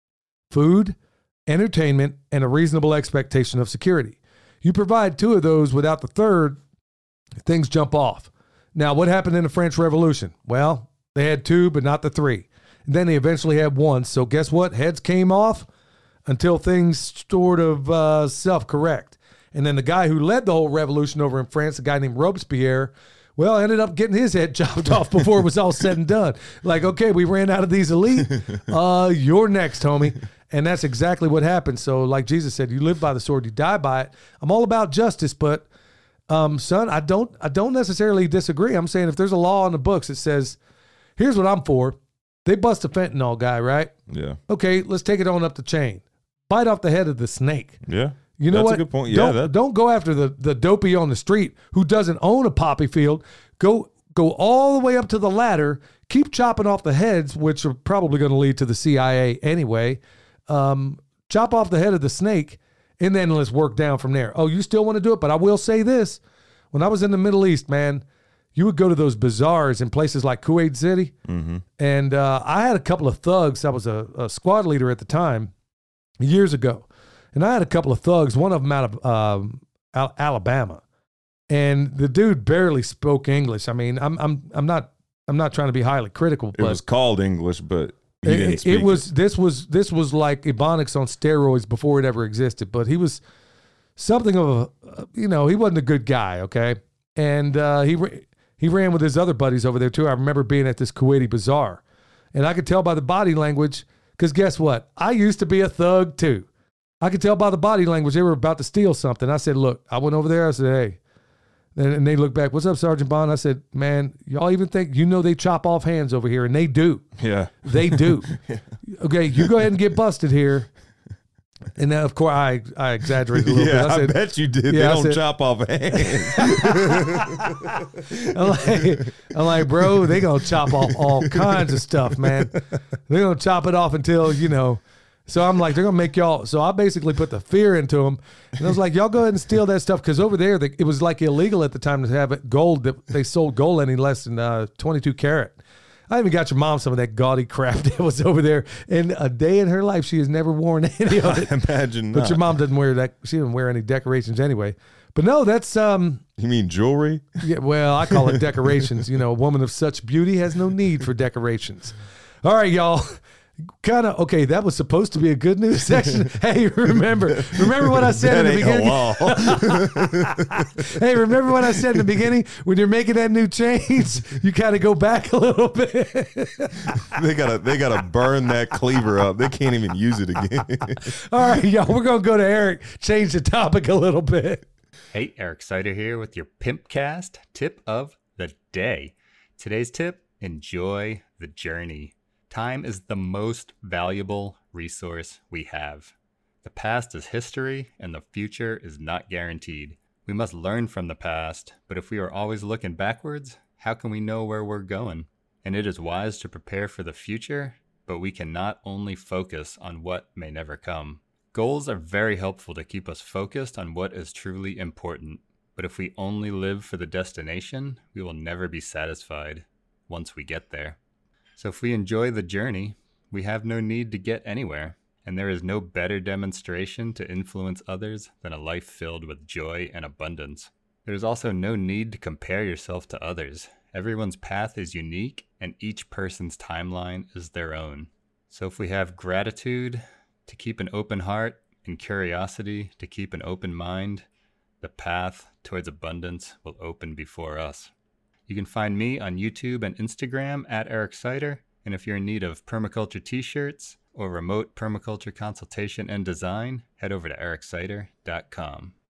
food, entertainment, and a reasonable expectation of security. You provide two of those without the third, things jump off. Now, what happened in the French Revolution? Well, they had two, but not the three. And then they eventually had one. So guess what? Heads came off until things sort of uh, self-correct. And then the guy who led the whole revolution over in France, a guy named Robespierre, well, ended up getting his head chopped off before it was all said and done. Like, okay, we ran out of these elite. Uh, you're next, homie. And that's exactly what happened. So like Jesus said, you live by the sword, you die by it. I'm all about justice, but um, son, I don't, I don't necessarily disagree. I'm saying if there's a law in the books that says, here's what I'm for. They bust a fentanyl guy, right? Yeah. Okay, let's take it on up the chain. Bite off the head of the snake. Yeah. You know That's what? a good point. Yeah. Don't, That... don't go after the, the dopey on the street who doesn't own a poppy field. Go go all the way up to the ladder. Keep chopping off the heads, which are probably going to lead to the C I A anyway. Um, chop off the head of the snake, and then let's work down from there. Oh, you still want to do it? But I will say this. When I was in the Middle East, man, you would go to those bazaars in places like Kuwait City. Mm-hmm. And uh, I had a couple of thugs. I was a, a squad leader at the time, years ago. And I had a couple of thugs, one of them out of um, Al- Alabama. And the dude barely spoke English. I mean, I'm I'm I'm not I'm not trying to be highly critical, but it was called English, but he it, didn't speak it was it. this was this was like Ebonics on steroids before it ever existed. But he was something of a, you know, he wasn't a good guy, okay? And uh, he he ran with his other buddies over there too. I remember being at this Kuwaiti bazaar, and I could tell by the body language, because guess what? I used to be a thug too. I could tell by the body language they were about to steal something. I said, look, I went over there. I said, hey. And they looked back, what's up, Sergeant Bond? I said, man, y'all even think, you know, they chop off hands over here, and they do. Yeah. They do. Yeah. Okay, you go ahead and get busted here. And then, of course, I, I exaggerated a little yeah, bit. I, said, I bet you did. Yeah, they I don't said, chop off hands. I'm, like, I'm like, bro, they going to chop off all kinds of stuff, man. They're going to chop it off until, you know. So I'm like, they're going to make y'all. So I basically put the fear into them. And I was like, y'all go ahead and steal that stuff. Because over there, they, it was like illegal at the time to have it gold. That they sold gold any less than uh, twenty-two karat. I even got your mom some of that gaudy crap that was over there. And a day in her life, she has never worn any of it. I imagine But not. your mom doesn't wear that. She didn't wear any decorations anyway. But no, that's... um. You mean jewelry? Yeah, well, I call it decorations. You know, a woman of such beauty has no need for decorations. All right, y'all. Kind of, okay, that was supposed to be a good news section. Hey, remember, remember what I said in the beginning? Hey, remember what I said in the beginning? When you're making that new change, you kind of go back a little bit. they gotta, they gotta burn that cleaver up. They can't even use it again. All right, y'all, we're gonna go to Eric. Change the topic a little bit. Hey, Eric Sider here with your Pimpcast tip of the day. Today's tip: enjoy the journey. Time is the most valuable resource we have. The past is history, and the future is not guaranteed. We must learn from the past, but if we are always looking backwards, how can we know where we're going? And it is wise to prepare for the future, but we cannot only focus on what may never come. Goals are very helpful to keep us focused on what is truly important, but if we only live for the destination, we will never be satisfied once we get there. So if we enjoy the journey, we have no need to get anywhere, and there is no better demonstration to influence others than a life filled with joy and abundance. There is also no need to compare yourself to others. Everyone's path is unique, and each person's timeline is their own. So if we have gratitude to keep an open heart and curiosity to keep an open mind, the path towards abundance will open before us. You can find me on YouTube and Instagram at Eric Sider. And if you're in need of permaculture t-shirts or remote permaculture consultation and design, head over to eric sider dot com.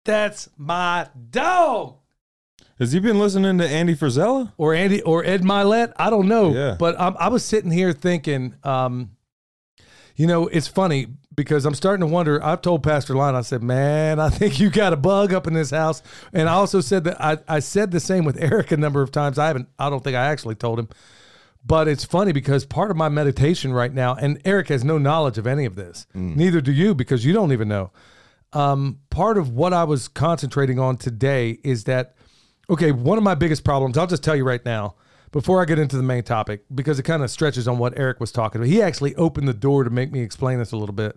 That's my dog. Has he been listening to Andy Frisella? Or Andy or Ed Milet? I don't know. Yeah. But I'm, I was sitting here thinking, um, you know, it's funny because I'm starting to wonder. I've told Pastor Lyon, I said, man, I think you got a bug up in this house. And I also said that I, I said the same with Eric a number of times. I haven't, I don't think I actually told him. But it's funny because part of my meditation right now, and Eric has no knowledge of any of this, mm. neither do you because you don't even know. Um, part of what I was concentrating on today is that, okay, one of my biggest problems, I'll just tell you right now, before I get into the main topic, because it kind of stretches on what Eric was talking about. He actually opened the door to make me explain this a little bit.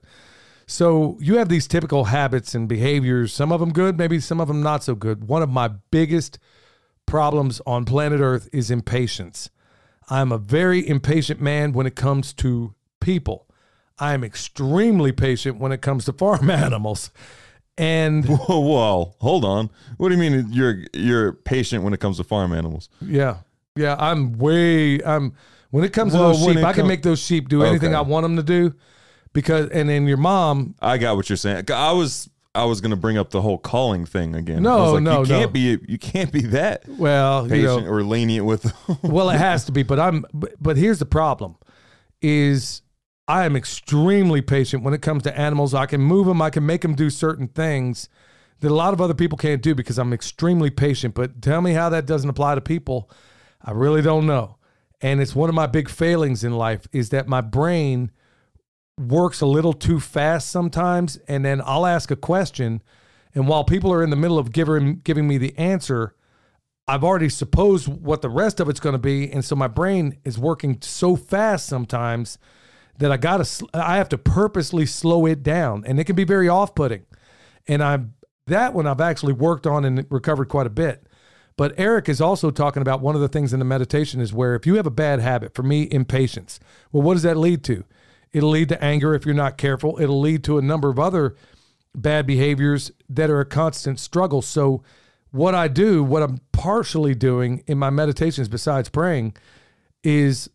So you have these typical habits and behaviors, some of them good, maybe some of them not so good. One of my biggest problems on planet Earth is impatience. I'm a very impatient man when it comes to people. I am extremely patient when it comes to farm animals. And whoa, whoa, hold on. What do you mean you're you're patient when it comes to farm animals? Yeah. Yeah, I'm way I'm when it comes well, to those sheep, I can com- make those sheep do anything okay. I want them to do because and then your mom I got what you're saying. I was I was going to bring up the whole calling thing again. No, I was like, no, you can't no. be you can't be that well, patient you know, or lenient with them. Well, it has to be, but I'm but, but here's the problem is I am extremely patient when it comes to animals. I can move them, I can make them do certain things that a lot of other people can't do because I'm extremely patient, but tell me how that doesn't apply to people. I really don't know. And it's one of my big failings in life is that my brain works a little too fast sometimes. And then I'll ask a question. And while people are in the middle of giving, giving me the answer, I've already supposed what the rest of it's going to be. And so my brain is working so fast sometimes that I got to, I have to purposely slow it down. And it can be very off-putting. And I'm, that one I've actually worked on and recovered quite a bit. But Eric is also talking about one of the things in the meditation is where if you have a bad habit, for me, impatience. Well, what does that lead to? It'll lead to anger if you're not careful. It'll lead to a number of other bad behaviors that are a constant struggle. So what I do, what I'm partially doing in my meditations besides praying is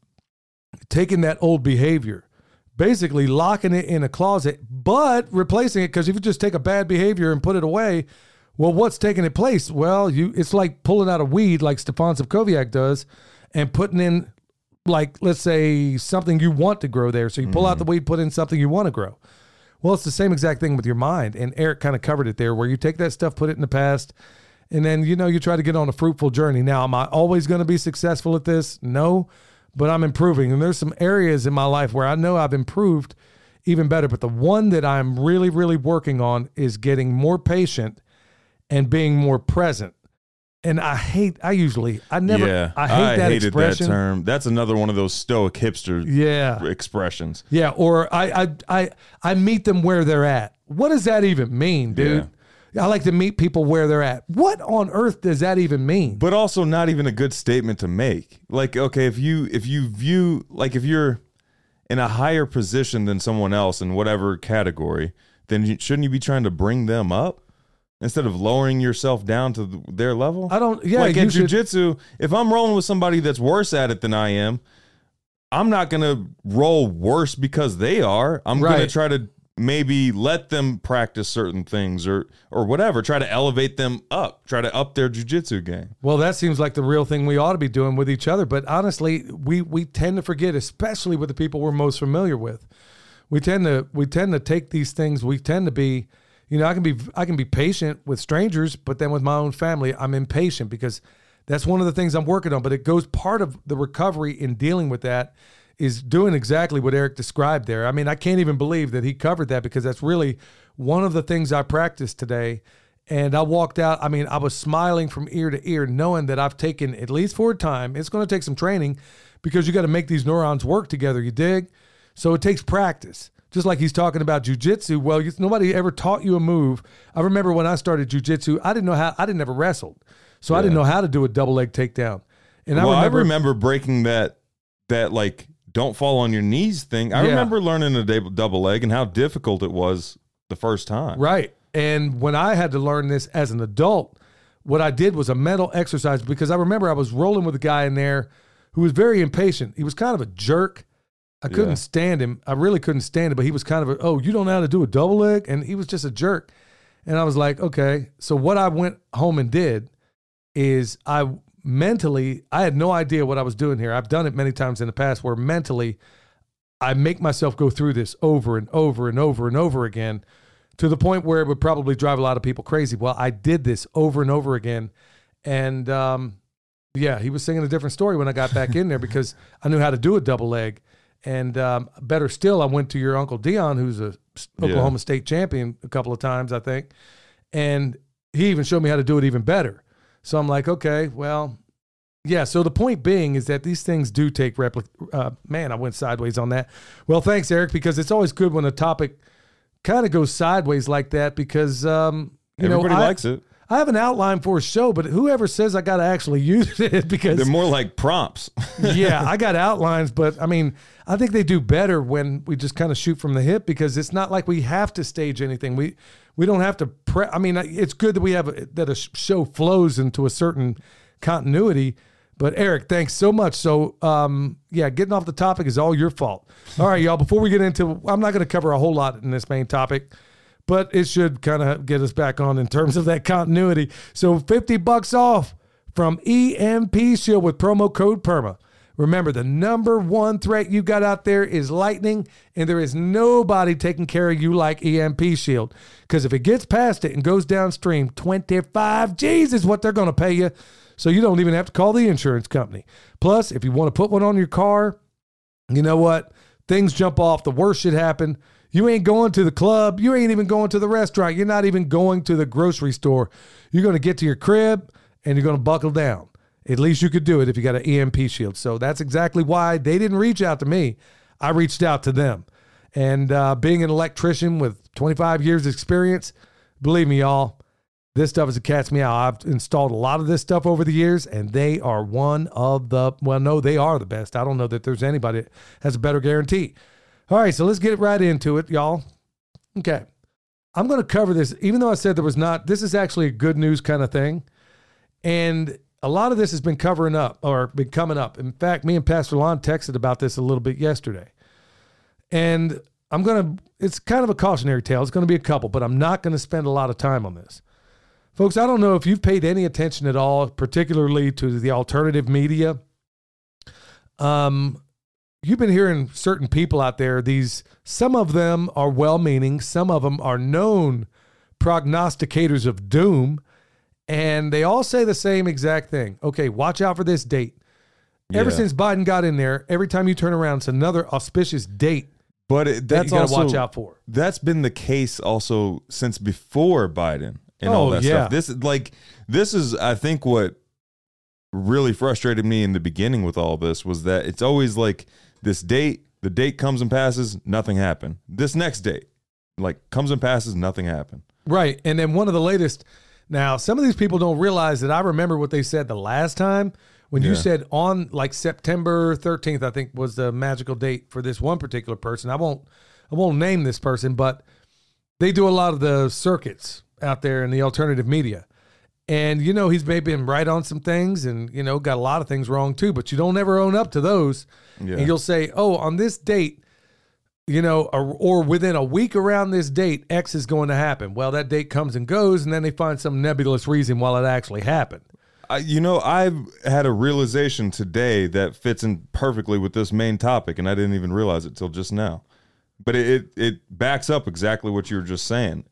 taking that old behavior, basically locking it in a closet, but replacing it because if you just take a bad behavior and put it away, well, what's taking its place? Well, you it's like pulling out a weed like Stefan Savkoviak does and putting in, like, let's say, something you want to grow there. So you pull mm. out the weed, put in something you want to grow. Well, it's the same exact thing with your mind. And Eric kind of covered it there where you take that stuff, put it in the past, and then, you know, you try to get on a fruitful journey. Now, am I always going to be successful at this? No, but I'm improving. And there's some areas in my life where I know I've improved even better. But the one that I'm really, really working on is getting more patient and being more present. And I hate, I usually, I never, yeah, I hate I that hated expression. That term. That's another one of those stoic hipster yeah. expressions. Yeah. Or I, I, I, I meet them where they're at. What does that even mean, dude? Yeah. I like to meet people where they're at. What on earth does that even mean? But also not even a good statement to make. Like, okay, if you, if you view, like if you're in a higher position than someone else in whatever category, then you, shouldn't you be trying to bring them up? Instead of lowering yourself down to the, their level? I don't, yeah. Like in should, jiu-jitsu, if I'm rolling with somebody that's worse at it than I am, I'm not going to roll worse because they are. I'm right. going to try to maybe let them practice certain things or or whatever. Try to elevate them up. Try to up their jiu-jitsu game. Well, that seems like the real thing we ought to be doing with each other. But honestly, we we tend to forget, especially with the people we're most familiar with. We tend to we tend to take these things, we tend to be, you know, I can be I can be patient with strangers, but then with my own family, I'm impatient because that's one of the things I'm working on. But it goes part of the recovery in dealing with that is doing exactly what Eric described there. I mean, I can't even believe that he covered that because that's really one of the things I practiced today. And I walked out, I mean, I was smiling from ear to ear, knowing that I've taken at least for a time. It's going to take some training because you got to make these neurons work together, you dig? So it takes practice. Just like he's talking about jiu-jitsu. Well, you, nobody ever taught you a move. I remember when I started jiu-jitsu, I didn't know how, I didn't ever wrestled. So yeah. I didn't know how to do a double leg takedown. And well, I remember, I remember breaking that, that like, don't fall on your knees thing. I yeah. remember learning a double leg and how difficult it was the first time. Right. And when I had to learn this as an adult, what I did was a mental exercise because I remember I was rolling with a guy in there who was very impatient. He was kind of a jerk. I couldn't Yeah. stand him. I really couldn't stand it, but he was kind of a, oh, you don't know how to do a double leg? And he was just a jerk. And I was like, okay. So what I went home and did is I mentally, I had no idea what I was doing here. I've done it many times in the past where mentally I make myself go through this over and over and over and over again to the point where it would probably drive a lot of people crazy. Well, I did this over and over again. And um, yeah, he was singing a different story when I got back in there because I knew how to do a double leg. And um, better still, I went to your Uncle Dion, who's a Oklahoma yeah. State champion a couple of times, I think. And he even showed me how to do it even better. So I'm like, okay, well, yeah. So the point being is that these things do take replic. Uh, man, I went sideways on that. Well, thanks, Eric, because it's always good when a topic kind of goes sideways like that because, um, you Everybody know, likes I, it. I have an outline for a show, but whoever says I got to actually use it because they're more like prompts. yeah, I got outlines, but I mean, I think they do better when we just kind of shoot from the hip because it's not like we have to stage anything. We we don't have to pre- I mean, it's good that we have a, that a show flows into a certain continuity. But Eric, thanks so much. So, um, yeah, getting off the topic is all your fault. All right, y'all. Before we get into, I'm not going to cover a whole lot in this main topic, but it should kind of get us back on in terms of that continuity. So fifty bucks off from E M P Shield with promo code PERMA. Remember, the number one threat you got out there is lightning, and there is nobody taking care of you like E M P Shield. Because if it gets past it and goes downstream, twenty-five G's is what they're going to pay you. So you don't even have to call the insurance company. Plus, if you want to put one on your car, you know what? Things jump off. The worst shit happen. You ain't going to the club. You ain't even going to the restaurant. You're not even going to the grocery store. You're going to get to your crib and you're going to buckle down. At least you could do it if you got an E M P shield. So that's exactly why they didn't reach out to me. I reached out to them. And uh, being an electrician with twenty-five years experience, believe me, y'all, this stuff is a cat's meow. I've installed a lot of this stuff over the years, and they are one of the, well, no, they are the best. I don't know that there's anybody that has a better guarantee. All right, so let's get right into it, y'all. Okay. I'm going to cover this, even though I said there was not, this is actually a good news kind of thing. And a lot of this has been covering up or been coming up. In fact, me and Pastor Lon texted about this a little bit yesterday. And I'm going to, it's kind of a cautionary tale. It's going to be a couple, but I'm not going to spend a lot of time on this. Folks, I don't know if you've paid any attention at all, particularly to the alternative media. Um, you've been hearing certain people out there, these, some of them are well-meaning, some of them are known prognosticators of doom, and they all say the same exact thing. Okay, watch out for this date. Yeah. Ever since Biden got in there, every time you turn around, it's another auspicious date. But it, that's that you also gotta watch out for. That's been the case also since before Biden and oh, all that yeah. stuff. This like this is I think what really frustrated me in the beginning with all this was that it's always like this date, the date comes and passes, nothing happened. This next date, like comes and passes, nothing happened. Right. And then one of the latest, now some of these people don't realize that I remember what they said the last time when you Yeah. said on like September thirteenth, I think was the magical date for this one particular person. I won't, I won't name this person, but they do a lot of the circuits out there in the alternative media. And, you know, he's maybe been right on some things and, you know, got a lot of things wrong too, but you don't ever own up to those. Yeah. And you'll say, oh, on this date, you know, or, or within a week around this date, X is going to happen. Well, that date comes and goes, and then they find some nebulous reason why it actually happened. I, you know, I've had a realization today that fits in perfectly with this main topic, and I didn't even realize it till just now. But it, it, it backs up exactly what you were just saying.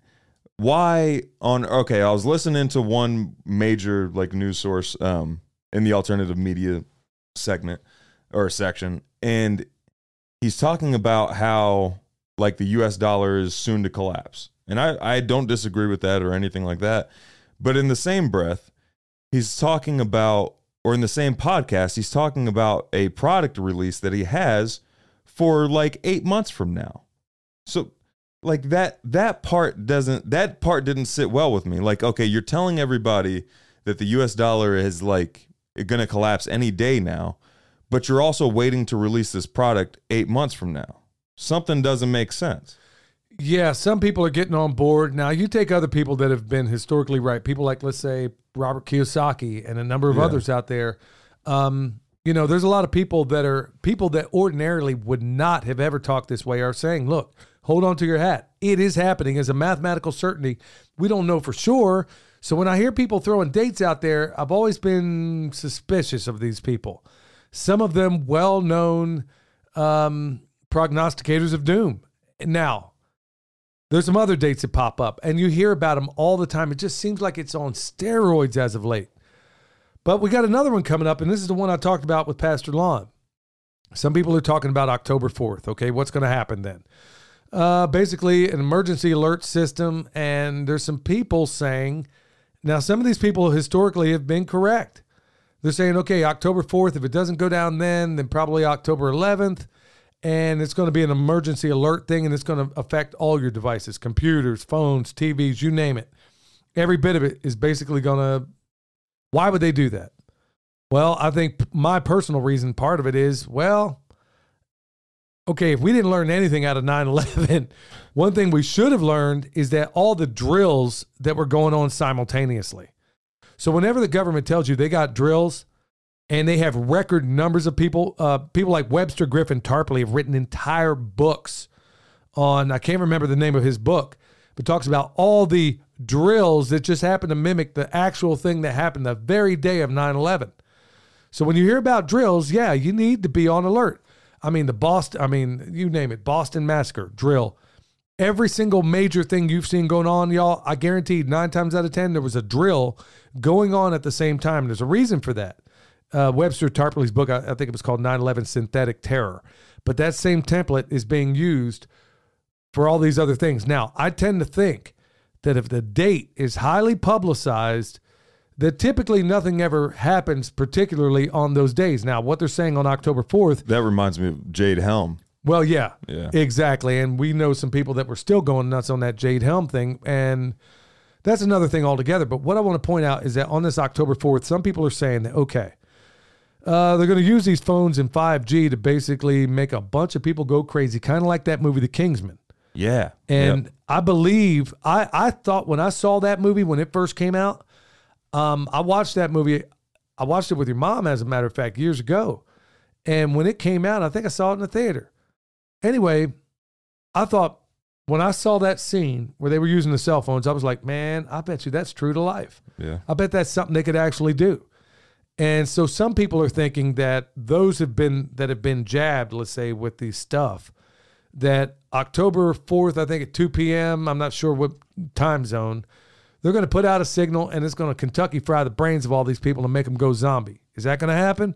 Why on, okay, I was listening to one major like news source um, in the alternative media segment or section, and he's talking about how like the U S dollar is soon to collapse. And I, I don't disagree with that or anything like that. But in the same breath, he's talking about, or in the same podcast, he's talking about a product release that he has for like eight months from now. So like that, that part doesn't, that part didn't sit well with me. Like, okay, you're telling everybody that the U S dollar is like going to collapse any day now, but you're also waiting to release this product eight months from now. Something doesn't make sense. Yeah, some people are getting on board. Now, you take other people that have been historically right, people like, let's say, Robert Kiyosaki and a number of Yeah. others out there. Um, You know, there's a lot of people that are people that ordinarily would not have ever talked this way are saying, look, hold on to your hat. It is happening as a mathematical certainty. We don't know for sure. So when I hear people throwing dates out there, I've always been suspicious of these people. Some of them well-known um, prognosticators of doom. Now, there's some other dates that pop up, and you hear about them all the time. It just seems like it's on steroids as of late. But we got another one coming up, and this is the one I talked about with Pastor Lon. Some people are talking about October fourth. Okay, what's going to happen then? Uh, basically, an emergency alert system, and there's some people saying, now some of these people historically have been correct. They're saying, okay, October fourth, if it doesn't go down then, then probably October eleventh, and it's going to be an emergency alert thing, and it's going to affect all your devices, computers, phones, T Vs, you name it. Every bit of it is basically going to. Why would they do that? Well, I think my personal reason, part of it is, well, okay, if we didn't learn anything out of nine eleven, one thing we should have learned is that all the drills that were going on simultaneously. So whenever the government tells you they got drills and they have record numbers of people, uh, people like Webster Griffin Tarpley have written entire books on, I can't remember the name of his book, but talks about all the drills that just happen to mimic the actual thing that happened the very day of nine eleven. So when you hear about drills, yeah, you need to be on alert. I mean, the Boston, I mean, you name it, Boston Massacre, drill. Every single major thing you've seen going on, y'all, I guarantee nine times out of ten, there was a drill going on at the same time. There's a reason for that. Uh, Webster Tarpley's book, I, I think it was called nine eleven Synthetic Terror. But that same template is being used for all these other things. Now, I tend to think that if the date is highly publicized, that typically nothing ever happens, particularly on those days. Now, what they're saying on October fourth. That reminds me of Jade Helm. Well, yeah, yeah, exactly. And we know some people that were still going nuts on that Jade Helm thing. And that's another thing altogether. But what I want to point out is that on this October fourth, some people are saying that, okay, uh, they're going to use these phones in five G to basically make a bunch of people go crazy, kind of like that movie, The Kingsman. Yeah. And yep. I believe, I, I thought when I saw that movie, when it first came out, um, I watched that movie. I watched it with your mom, as a matter of fact, years ago. And when it came out, I think I saw it in the theater. Anyway, I thought when I saw that scene where they were using the cell phones, I was like, man, I bet you that's true to life. Yeah. I bet that's something they could actually do. And so some people are thinking that those have been, that have been jabbed, let's say, with the stuff, that October fourth, I think at two p.m., I'm not sure what time zone, they're going to put out a signal and it's going to Kentucky fry the brains of all these people and make them go zombie. Is that going to happen?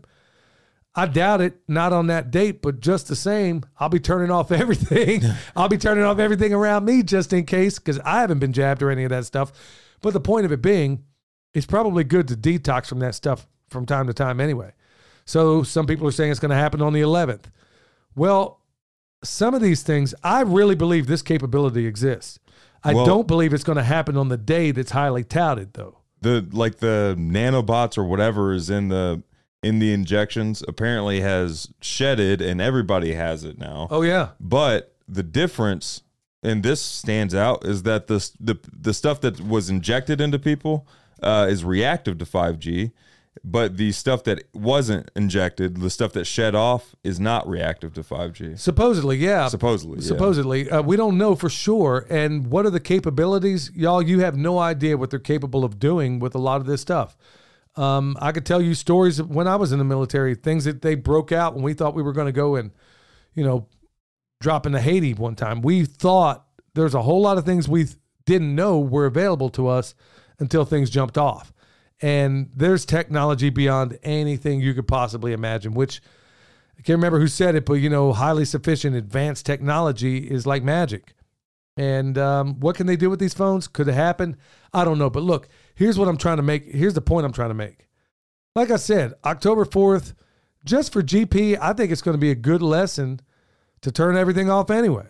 I doubt it, not on that date, but just the same, I'll be turning off everything. I'll be turning off everything around me just in case, because I haven't been jabbed or any of that stuff. But the point of it being, it's probably good to detox from that stuff from time to time anyway. So some people are saying it's going to happen on the eleventh. Well, some of these things, I really believe this capability exists. I well, don't believe it's going to happen on the day that's highly touted, though. The like the nanobots or whatever is in the in the injections apparently has shedded, and everybody has it now. Oh yeah. But the difference, and this stands out, is that the the the stuff that was injected into people uh, is reactive to five G. But the stuff that wasn't injected, the stuff that shed off, is not reactive to five G. Supposedly, yeah. Supposedly, yeah. Supposedly. Uh, we don't know for sure. And what are the capabilities? Y'all, you have no idea what they're capable of doing with a lot of this stuff. Um, I could tell you stories of when I was in the military, things that they broke out when we thought we were going to go and, you know, drop into Haiti one time. We thought there's a whole lot of things we didn't know were available to us until things jumped off. And there's technology beyond anything you could possibly imagine, which I can't remember who said it, but, you know, highly sufficient advanced technology is like magic. And um, what can they do with these phones? Could it happen? I don't know. But look, here's what I'm trying to make. Here's the point I'm trying to make. Like I said, October fourth, just for G P, I think it's going to be a good lesson to turn everything off anyway,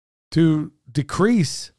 to decrease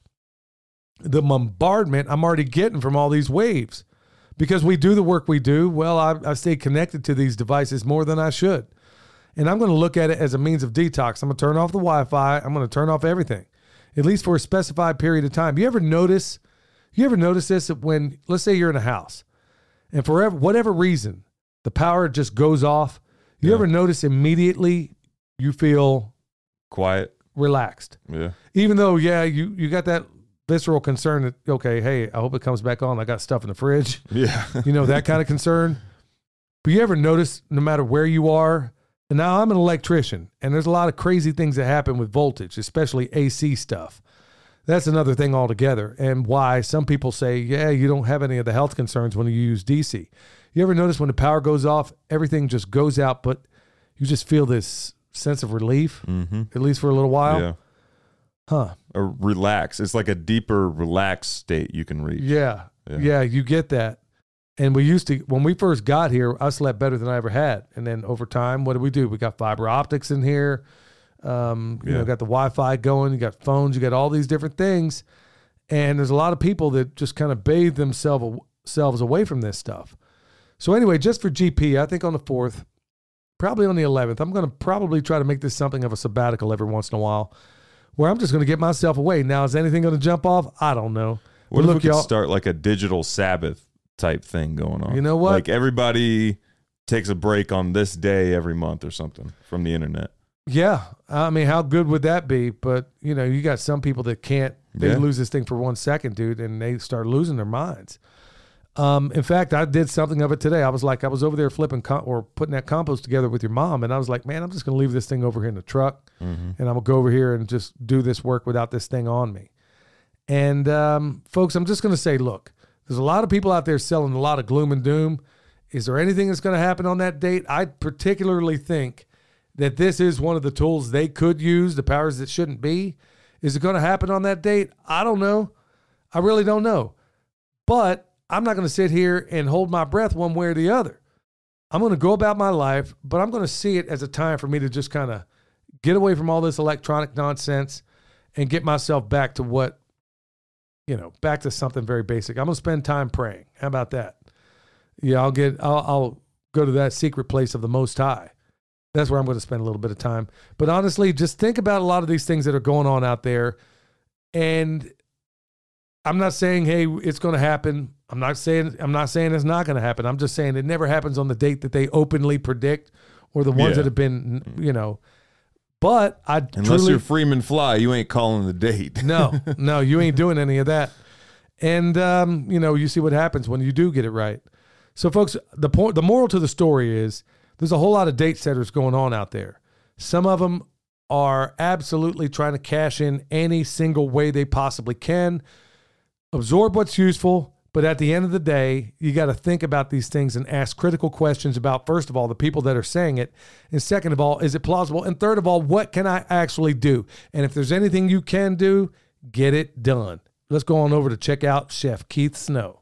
the bombardment I'm already getting from all these waves. Because we do the work we do, well, I, I stay connected to these devices more than I should. And I'm going to look at it as a means of detox. I'm going to turn off the Wi-Fi. I'm going to turn off everything, at least for a specified period of time. You ever notice, you ever notice this when, let's say you're in a house, and for whatever reason, the power just goes off. You Yeah. ever notice immediately you feel Quiet. relaxed? Yeah. Even though, yeah, you, you got that visceral concern that, okay, hey, I hope it comes back on. I got stuff in the fridge. Yeah. You know, that kind of concern. But you ever notice no matter where you are, and now I'm an electrician, and there's a lot of crazy things that happen with voltage, especially A C stuff. That's another thing altogether, and why some people say, yeah, you don't have any of the health concerns when you use D C. You ever notice when the power goes off, everything just goes out, but you just feel this sense of relief, Mm-hmm. at least for a little while? Yeah. Huh. Or relax. It's like a deeper relaxed state you can reach. Yeah. Yeah. Yeah, you get that. And we used to, when we first got here, I slept better than I ever had. And then over time, what did we do? We got fiber optics in here. Um, you Yeah. know, got the Wi-Fi going. You got phones. You got all these different things. And there's a lot of people that just kind of bathe themselves themselves away from this stuff. So anyway, just for G P, I think on the fourth, probably on the eleventh, I'm going to probably try to make this something of a sabbatical every once in a while, where I'm just going to get myself away. Now, is anything going to jump off? I don't know. What But if look, we could y'all- start like a digital Sabbath type thing going on? You know what? Like everybody takes a break on this day every month or something from the internet. Yeah. I mean, how good would that be? But, you know, you got some people that can't, they Yeah. lose this thing for one second, dude, and they start losing their minds. Um, in fact, I did something of it today. I was like, I was over there flipping com- or putting that compost together with your mom, and I was like, man, I'm just going to leave this thing over here in the truck, Mm-hmm. and I'm going to go over here and just do this work without this thing on me. And, um, folks, I'm just going to say, look, there's a lot of people out there selling a lot of gloom and doom. Is there anything that's going to happen on that date? I particularly think that this is one of the tools they could use, the powers that shouldn't be. Is it going to happen on that date? I don't know. I really don't know. But I'm not going to sit here and hold my breath one way or the other. I'm going to go about my life, but I'm going to see it as a time for me to just kind of get away from all this electronic nonsense and get myself back to what, you know, back to something very basic. I'm going to spend time praying. How about that? Yeah, I'll get, I'll, I'll go to that secret place of the Most High. That's where I'm going to spend a little bit of time. But honestly, just think about a lot of these things that are going on out there. And I'm not saying, hey, it's going to happen. I'm not saying, I'm not saying it's not going to happen. I'm just saying it never happens on the date that they openly predict or the ones Yeah. that have been, you know, but I Unless truly, you're Freeman Fly, you ain't calling the date. no, no, you ain't doing any of that. And, um, you know, you see what happens when you do get it right. So folks, the point, the moral to the story is there's a whole lot of date setters going on out there. Some of them are absolutely trying to cash in any single way they possibly can, absorb what's useful. But at the end of the day, you got to think about these things and ask critical questions about, first of all, the people that are saying it. And second of all, is it plausible? And third of all, what can I actually do? And if there's anything you can do, get it done. Let's go on over to check out Chef Keith Snow.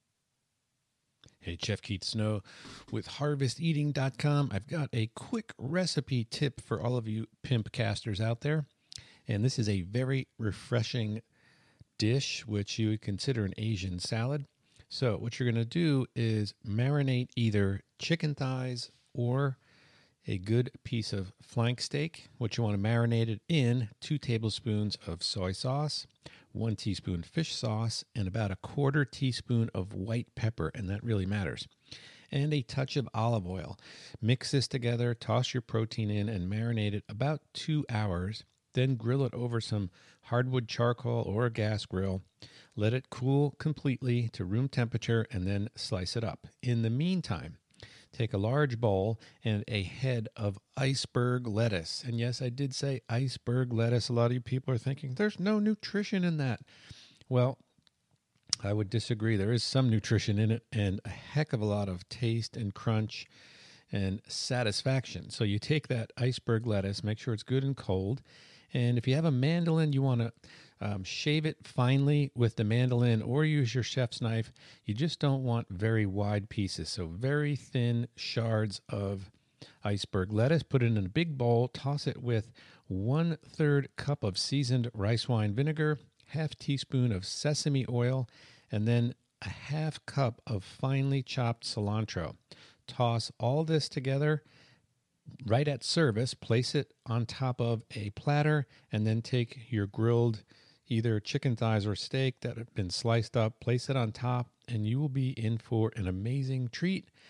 Hey, Chef Keith Snow with harvest eating dot com. I've got a quick recipe tip for all of you pimp casters out there. And this is a very refreshing dish, which you would consider an Asian salad. So what you're going to do is marinate either chicken thighs or a good piece of flank steak. What you want to marinate it in, two tablespoons of soy sauce, one teaspoon fish sauce, and about a quarter teaspoon of white pepper, and that really matters, and a touch of olive oil. Mix this together, toss your protein in, and marinate it about two hours. Then grill it over some hardwood charcoal or a gas grill. Let it cool completely to room temperature, and then slice it up. In the meantime, take a large bowl and a head of iceberg lettuce. And yes, I did say iceberg lettuce. A lot of you people are thinking, there's no nutrition in that. Well, I would disagree. There is some nutrition in it and a heck of a lot of taste and crunch and satisfaction. So you take that iceberg lettuce, make sure it's good and cold. And if you have a mandolin, you want to um, shave it finely with the mandolin or use your chef's knife. You just don't want very wide pieces. So very thin shards of iceberg lettuce. Put it in a big bowl. Toss it with one third cup of seasoned rice wine vinegar, half teaspoon of sesame oil, and then a half cup of finely chopped cilantro. Toss all this together. Right at service, place it on top of a platter, and then take your grilled either chicken thighs or steak that have been sliced up, place it on top, and you will be in for an amazing treat.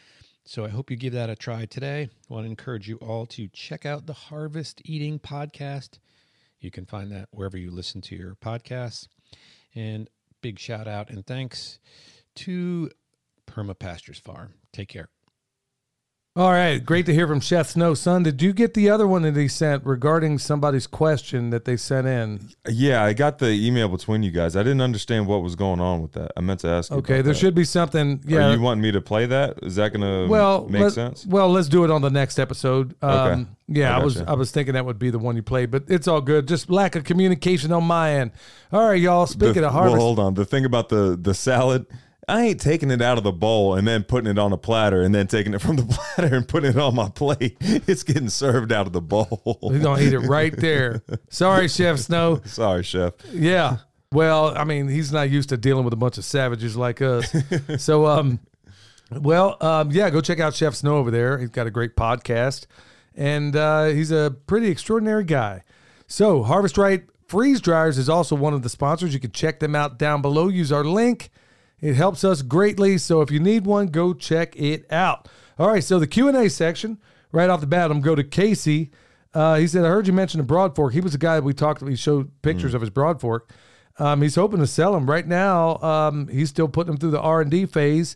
So I hope you give that a try today. I want to encourage you all to check out the Harvest Eating Podcast. You can find that wherever you listen to your podcasts. And big shout out and thanks to Perma Pastures Farm. Take care. All right. Great to hear from Chef Snow. Son, did you get the other one that he sent regarding somebody's question that they sent in? Yeah, I got the email between you guys. I didn't understand what was going on with that. I meant to ask you Okay, about there that. should be something. Yeah. Are you wanting me to play that? Is that going to well, make let, sense? Well, let's do it on the next episode. Um, Okay. Yeah, I I was gotcha. I was thinking that would be the one you played, but it's all good. Just lack of communication on my end. All right, y'all. Speaking The- of harvest, Well, hold on. The thing about the the salad, I ain't taking it out of the bowl and then putting it on a platter and then taking it from the platter and putting it on my plate. It's getting served out of the bowl. we're gonna eat it right there. Sorry, Chef Snow. Sorry, chef. Yeah. Well, I mean, he's not used to dealing with a bunch of savages like us. So, um, well, um, yeah, go check out Chef Snow over there. He's got a great podcast, and uh, he's a pretty extraordinary guy. So, Harvest Right Freeze Dryers is also one of the sponsors. You can check them out down below. Use our link. It helps us greatly. So, if you need one, go check it out. All right, so the Q and A section, right off the bat, I'm going to go to Casey. Uh, he said, I heard you mention a Broad Fork. He was the guy that we talked to. He showed pictures of his Broad Fork. Um, he's hoping to sell them. Right now, um, he's still putting them through the R and D phase.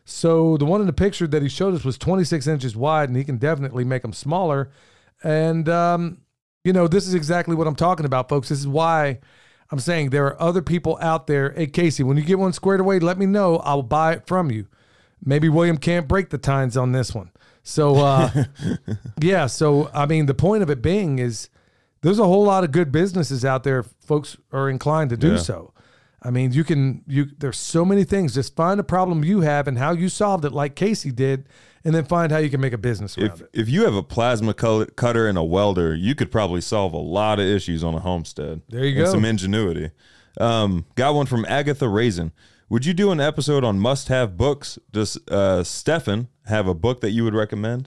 So the one in the picture that he showed us was twenty-six inches wide, and he can definitely make them smaller. And, um, you know, this is exactly what I'm talking about, folks. This is why I'm saying there are other people out there. Hey, Casey, when you get one squared away, let me know. I'll buy it from you. Maybe William can't break the tines on this one. So, uh, yeah. So, I mean, the point of it being is there's a whole lot of good businesses out there. If folks are inclined to do Yeah. so. I mean, you can, you, there's so many things. Just find a problem you have and how you solved it like Casey did, and then find how you can make a business around If it. if you have a plasma cut- cutter and a welder, you could probably solve a lot of issues on a homestead. There you and go. Some ingenuity. Um, got one from Agatha Raisin. Would you do an episode on must-have books? Does uh, Stefan have a book that you would recommend?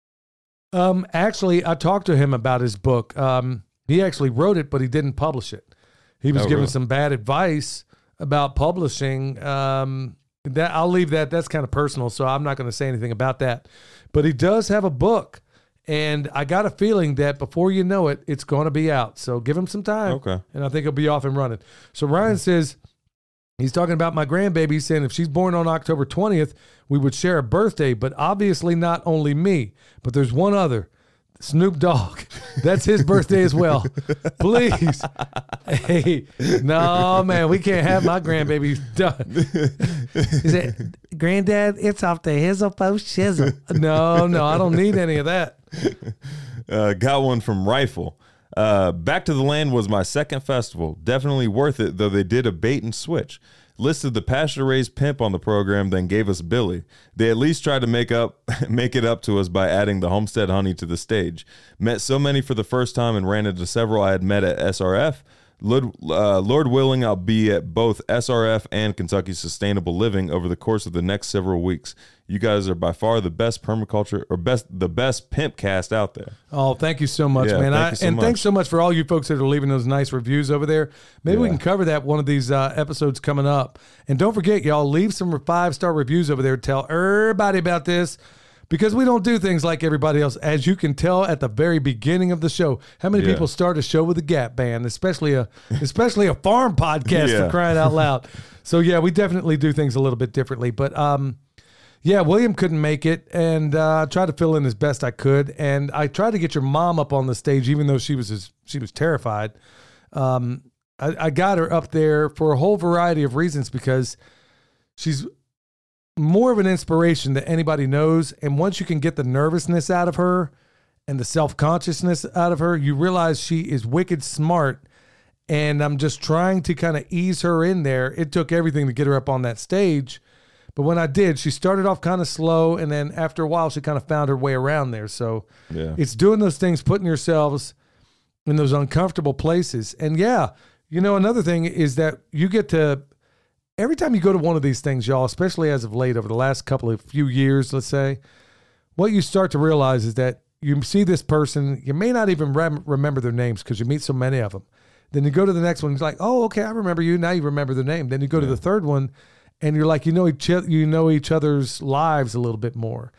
Um, actually, I talked to him about his book. Um, he actually wrote it, but he didn't publish it. He was Oh, giving really? some bad advice about publishing. Um, that I'll leave that. That's kind of personal, so I'm not going to say anything about that. But he does have a book, and I got a feeling that before you know it, it's going to be out. So give him some time, Okay. and I think he'll be off and running. So Ryan says he's talking about my grandbaby. He's saying if she's born on October twentieth, we would share a birthday, but obviously not only me, but there's one other. Snoop Dogg. That's his birthday as well. Please. Hey, no, man, we can't have my grandbaby done. He said, Granddad, it's off the hizzle post shizzle. No, no, I don't need any of that. Uh, got one from Rifle. Uh, Back to the Land was my second festival. Definitely worth it, though they did a bait and switch. Listed the pasture-raised pimp on the program, then gave us Billy. They at least tried to make up, make it up to us by adding the Homestead Honey to the stage. Met so many for the first time and ran into several I had met at S R F. Lord, uh, Lord willing, I'll be at both S R F and Kentucky Sustainable Living over the course of the next several weeks. You guys are by far the best permaculture or best the best pimp cast out there. Oh, thank you so much, Yeah, man. thank I, you so and much. thanks so much for all you folks that are leaving those nice reviews over there. Maybe we Yeah. can cover that one of these uh, episodes coming up. And don't forget, y'all, leave some five-star reviews over there. Tell everybody about this because we don't do things like everybody else. As you can tell at the very beginning of the show, how many Yeah. people start a show with a Gap band, especially a especially a farm podcast Yeah. for crying out loud. So, yeah, we definitely do things a little bit differently. But, um, yeah, William couldn't make it, and uh, I tried to fill in as best I could. And I tried to get your mom up on the stage, even though she was as, she was terrified. Um, I, I got her up there for a whole variety of reasons because she's more of an inspiration that anybody knows. And once you can get the nervousness out of her and the self-consciousness out of her, you realize she is wicked smart. And I'm just trying to kind of ease her in there. It took everything to get her up on that stage. But when I did, she started off kind of slow, and then after a while, she kind of found her way around there. So Yeah. it's doing those things, putting yourselves in those uncomfortable places. And yeah, you know, another thing is that you get to, every time you go to one of these things, y'all, especially as of late over the last couple of few years, let's say, what you start to realize is that you see this person, you may not even rem- remember their names because you meet so many of them. Then you go to the next one, it's like, oh, okay, I remember you. Now you remember their name. Then you go to the third one, and you're like, you know each you know each other's lives a little bit more.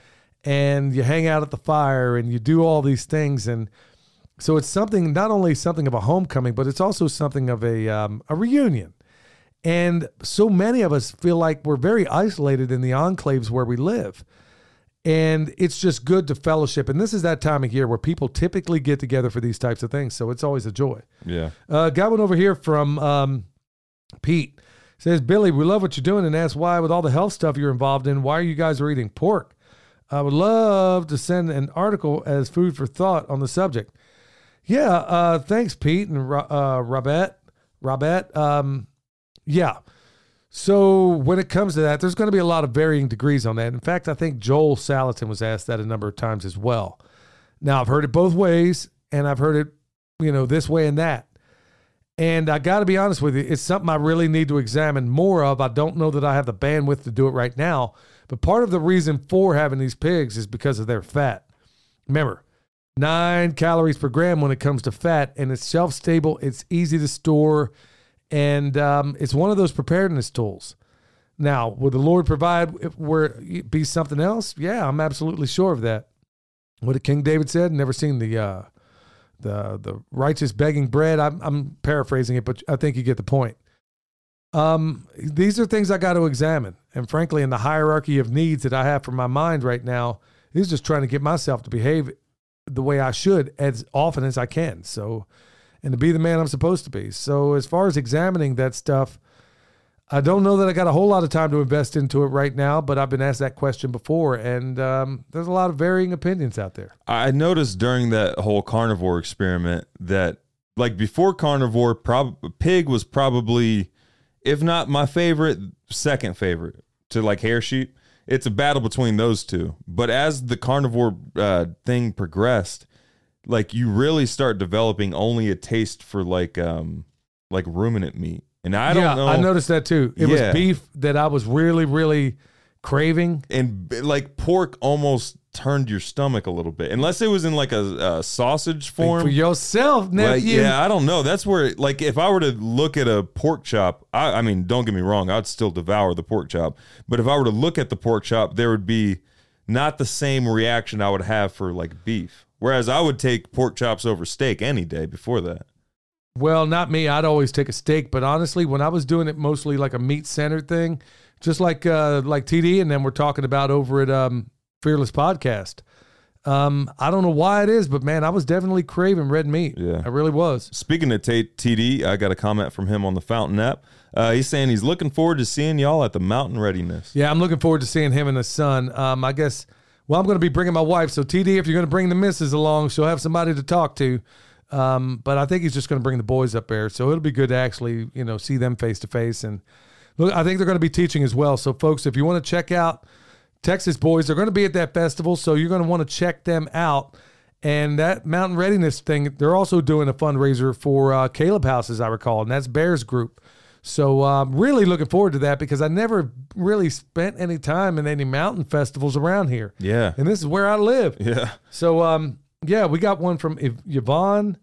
and you hang out at the fire and you do all these things. And so it's something, not only something of a homecoming, but it's also something of a, um, a reunion. And so many of us feel like we're very isolated in the enclaves where we live. And it's just good to fellowship. And this is that time of year where people typically get together for these types of things. So it's always a joy. Yeah. Uh, got one over here from um, Pete. Says, Billy, we love what you're doing and ask why with all the health stuff you're involved in, why are you guys are eating pork? I would love to send an article as food for thought on the subject. Yeah, uh, thanks, Pete and uh, Robert. Robert, um, yeah. So when it comes to that, there's going to be a lot of varying degrees on that. In fact, I think Joel Salatin was asked that a number of times as well. Now, I've heard it both ways, and I've heard it, you know, this way and that. And I got to be honest with you, it's something I really need to examine more of. I don't know that I have the bandwidth to do it right now, but part of the reason for having these pigs is because of their fat. Remember, nine calories per gram when it comes to fat, and it's shelf-stable, it's easy to store, and um, it's one of those preparedness tools. Now, will the Lord provide if where it be something else? Yeah, I'm absolutely sure of that. What did King David said? Never seen the uh, the the righteous begging bread. I'm, I'm paraphrasing it, but I think you get the point. Um, these are things I got to examine. And frankly, in the hierarchy of needs that I have for my mind right now, is just trying to get myself to behave the way I should as often as I can. So, and to be the man I'm supposed to be. So as far as examining that stuff, I don't know that I got a whole lot of time to invest into it right now, but I've been asked that question before, and um, there's a lot of varying opinions out there. I noticed during that whole carnivore experiment that, like, before carnivore, prob- pig was probably, if not my favorite, second favorite to like hair sheep. It's a battle between those two. But as the carnivore uh, thing progressed, like, you really start developing only a taste for like um like ruminant meat. And I don't yeah, know. I noticed that too. It Yeah. was beef that I was really, really craving. And like pork almost turned your stomach a little bit, unless it was in like a, a sausage form. For yourself, Like, nephew. yeah, I don't know. That's where, like, if I were to look at a pork chop, I, I mean, don't get me wrong, I'd still devour the pork chop. But if I were to look at the pork chop, there would be not the same reaction I would have for like beef. Whereas I would take pork chops over steak any day before that. Well, not me. I'd always take a steak, but honestly, when I was doing it mostly like a meat-centered thing, just like uh, like T D and them were talking about over at um, Fearless Podcast, um, I don't know why it is, but man, I was definitely craving red meat. Yeah. I really was. Speaking of T D, I got a comment from him on the Fountain app. Uh, he's saying he's looking forward to seeing y'all at the Mountain Readiness. Yeah, I'm looking forward to seeing him and his son. Um, I guess, well, I'm going to be bringing my wife, so T D, if you're going to bring the missus along, she'll have somebody to talk to. Um, but I think he's just going to bring the boys up there, so it'll be good to actually, you know, see them face to face. And look, I think they're going to be teaching as well. So, folks, if you want to check out Texas Boys, they're going to be at that festival, so you're going to want to check them out. And that Mountain Readiness thing, they're also doing a fundraiser for uh, Caleb House, as I recall, and that's Bears Group. So I'm um, really looking forward to that because I never really spent any time in any mountain festivals around here. Yeah. And this is where I live. Yeah. So, um, yeah, we got one from Yv- Yvonne,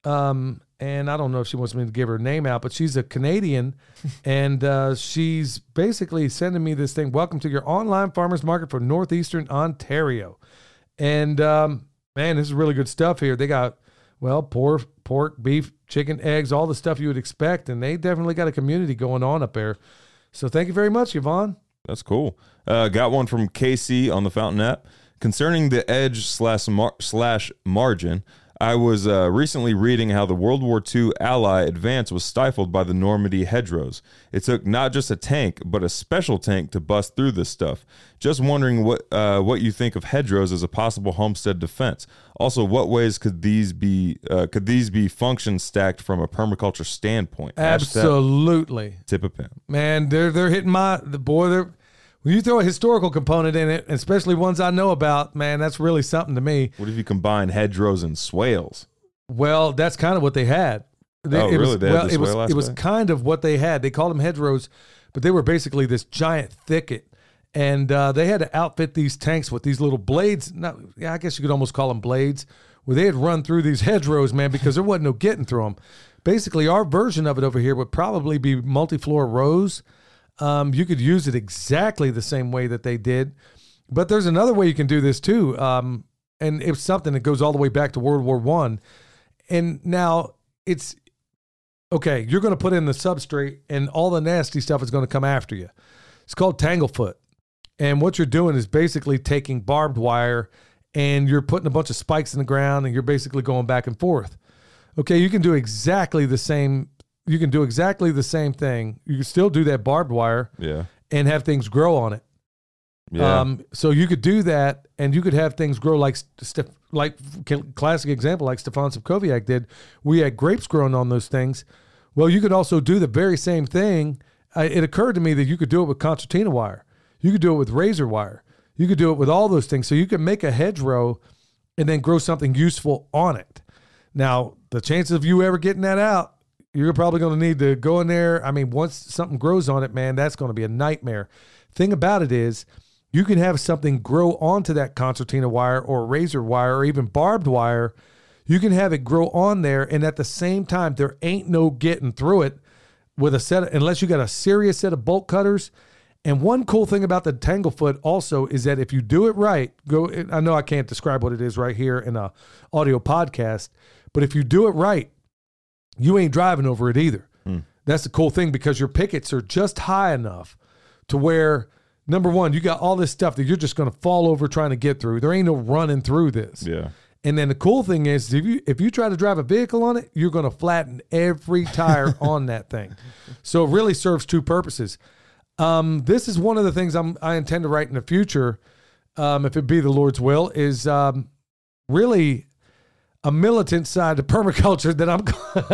um, and I don't know if she wants me to give her name out, but she's a Canadian, and uh, she's basically sending me this thing. Welcome to your online farmers market for Northeastern Ontario. And, um, man, this is really good stuff here. They got, well, pork, pork, beef, chicken, eggs, all the stuff you would expect, and they definitely got a community going on up there. So thank you very much, Yvonne. That's cool. Uh, got one from K C on the Fountain app. Concerning the edge slash, mar- slash margin, I was uh, recently reading how the World War Two Ally advance was stifled by the Normandy hedgerows. It took not just a tank, but a special tank to bust through this stuff. Just wondering what uh, what you think of hedgerows as a possible homestead defense. Also, what ways could these be uh, could these be function stacked from a permaculture standpoint? Absolutely. Hashtag tip of pen. Man, they're they're hitting my the boy. They're when you throw a historical component in it, especially ones I know about, man, that's really something to me. What if you combine hedgerows and swales? Well, that's kind of what they had. They, Oh, it really? Was, They had well, the it was swale it was aspect? kind of what they had. They called them hedgerows, but they were basically this giant thicket, and uh, they had to outfit these tanks with these little blades. Not, yeah, I guess you could almost call them blades, where they had run through these hedgerows, man, because there wasn't no getting through them. Basically, our version of it over here would probably be multi-floor rows. Um, you could use it exactly the same way that they did. But there's another way you can do this too. Um, and it's something that goes all the way back to World War One. And now it's, okay, you're going to put in the substrate and all the nasty stuff is going to come after you. It's called tanglefoot. And what you're doing is basically taking barbed wire and you're putting a bunch of spikes in the ground and you're basically going back and forth. Okay, you can do exactly the same. You can do exactly the same thing. You can still do that barbed wire Yeah. and have things grow on it. Yeah. Um, so you could do that, and you could have things grow like Steph, like classic example, like Stefan Sivkoviak did. We had grapes growing on those things. Well, you could also do the very same thing. I, it occurred to me that you could do it with concertina wire. You could do it with razor wire. You could do it with all those things. So you could make a hedgerow and then grow something useful on it. Now, the chances of you ever getting that out, you're probably going to need to go in there. I mean, once something grows on it, man, that's going to be a nightmare. Thing about it is, you can have something grow onto that concertina wire or razor wire or even barbed wire. You can have it grow on there, and at the same time, there ain't no getting through it with a set of, unless you got a serious set of bolt cutters. And one cool thing about the tanglefoot also is that if you do it right, go. I know I can't describe what it is right here in a audio podcast, but if you do it right, you ain't driving over it either. Hmm. That's the cool thing, because your pickets are just high enough to where, number one, you got all this stuff that you're just going to fall over trying to get through. There ain't no running through this. Yeah. And then the cool thing is, if you if you try to drive a vehicle on it, you're going to flatten every tire on that thing. So it really serves two purposes. Um, this is one of the things I'm, I intend to write in the future, um, if it be the Lord's will, is um, really a militant side to permaculture that I'm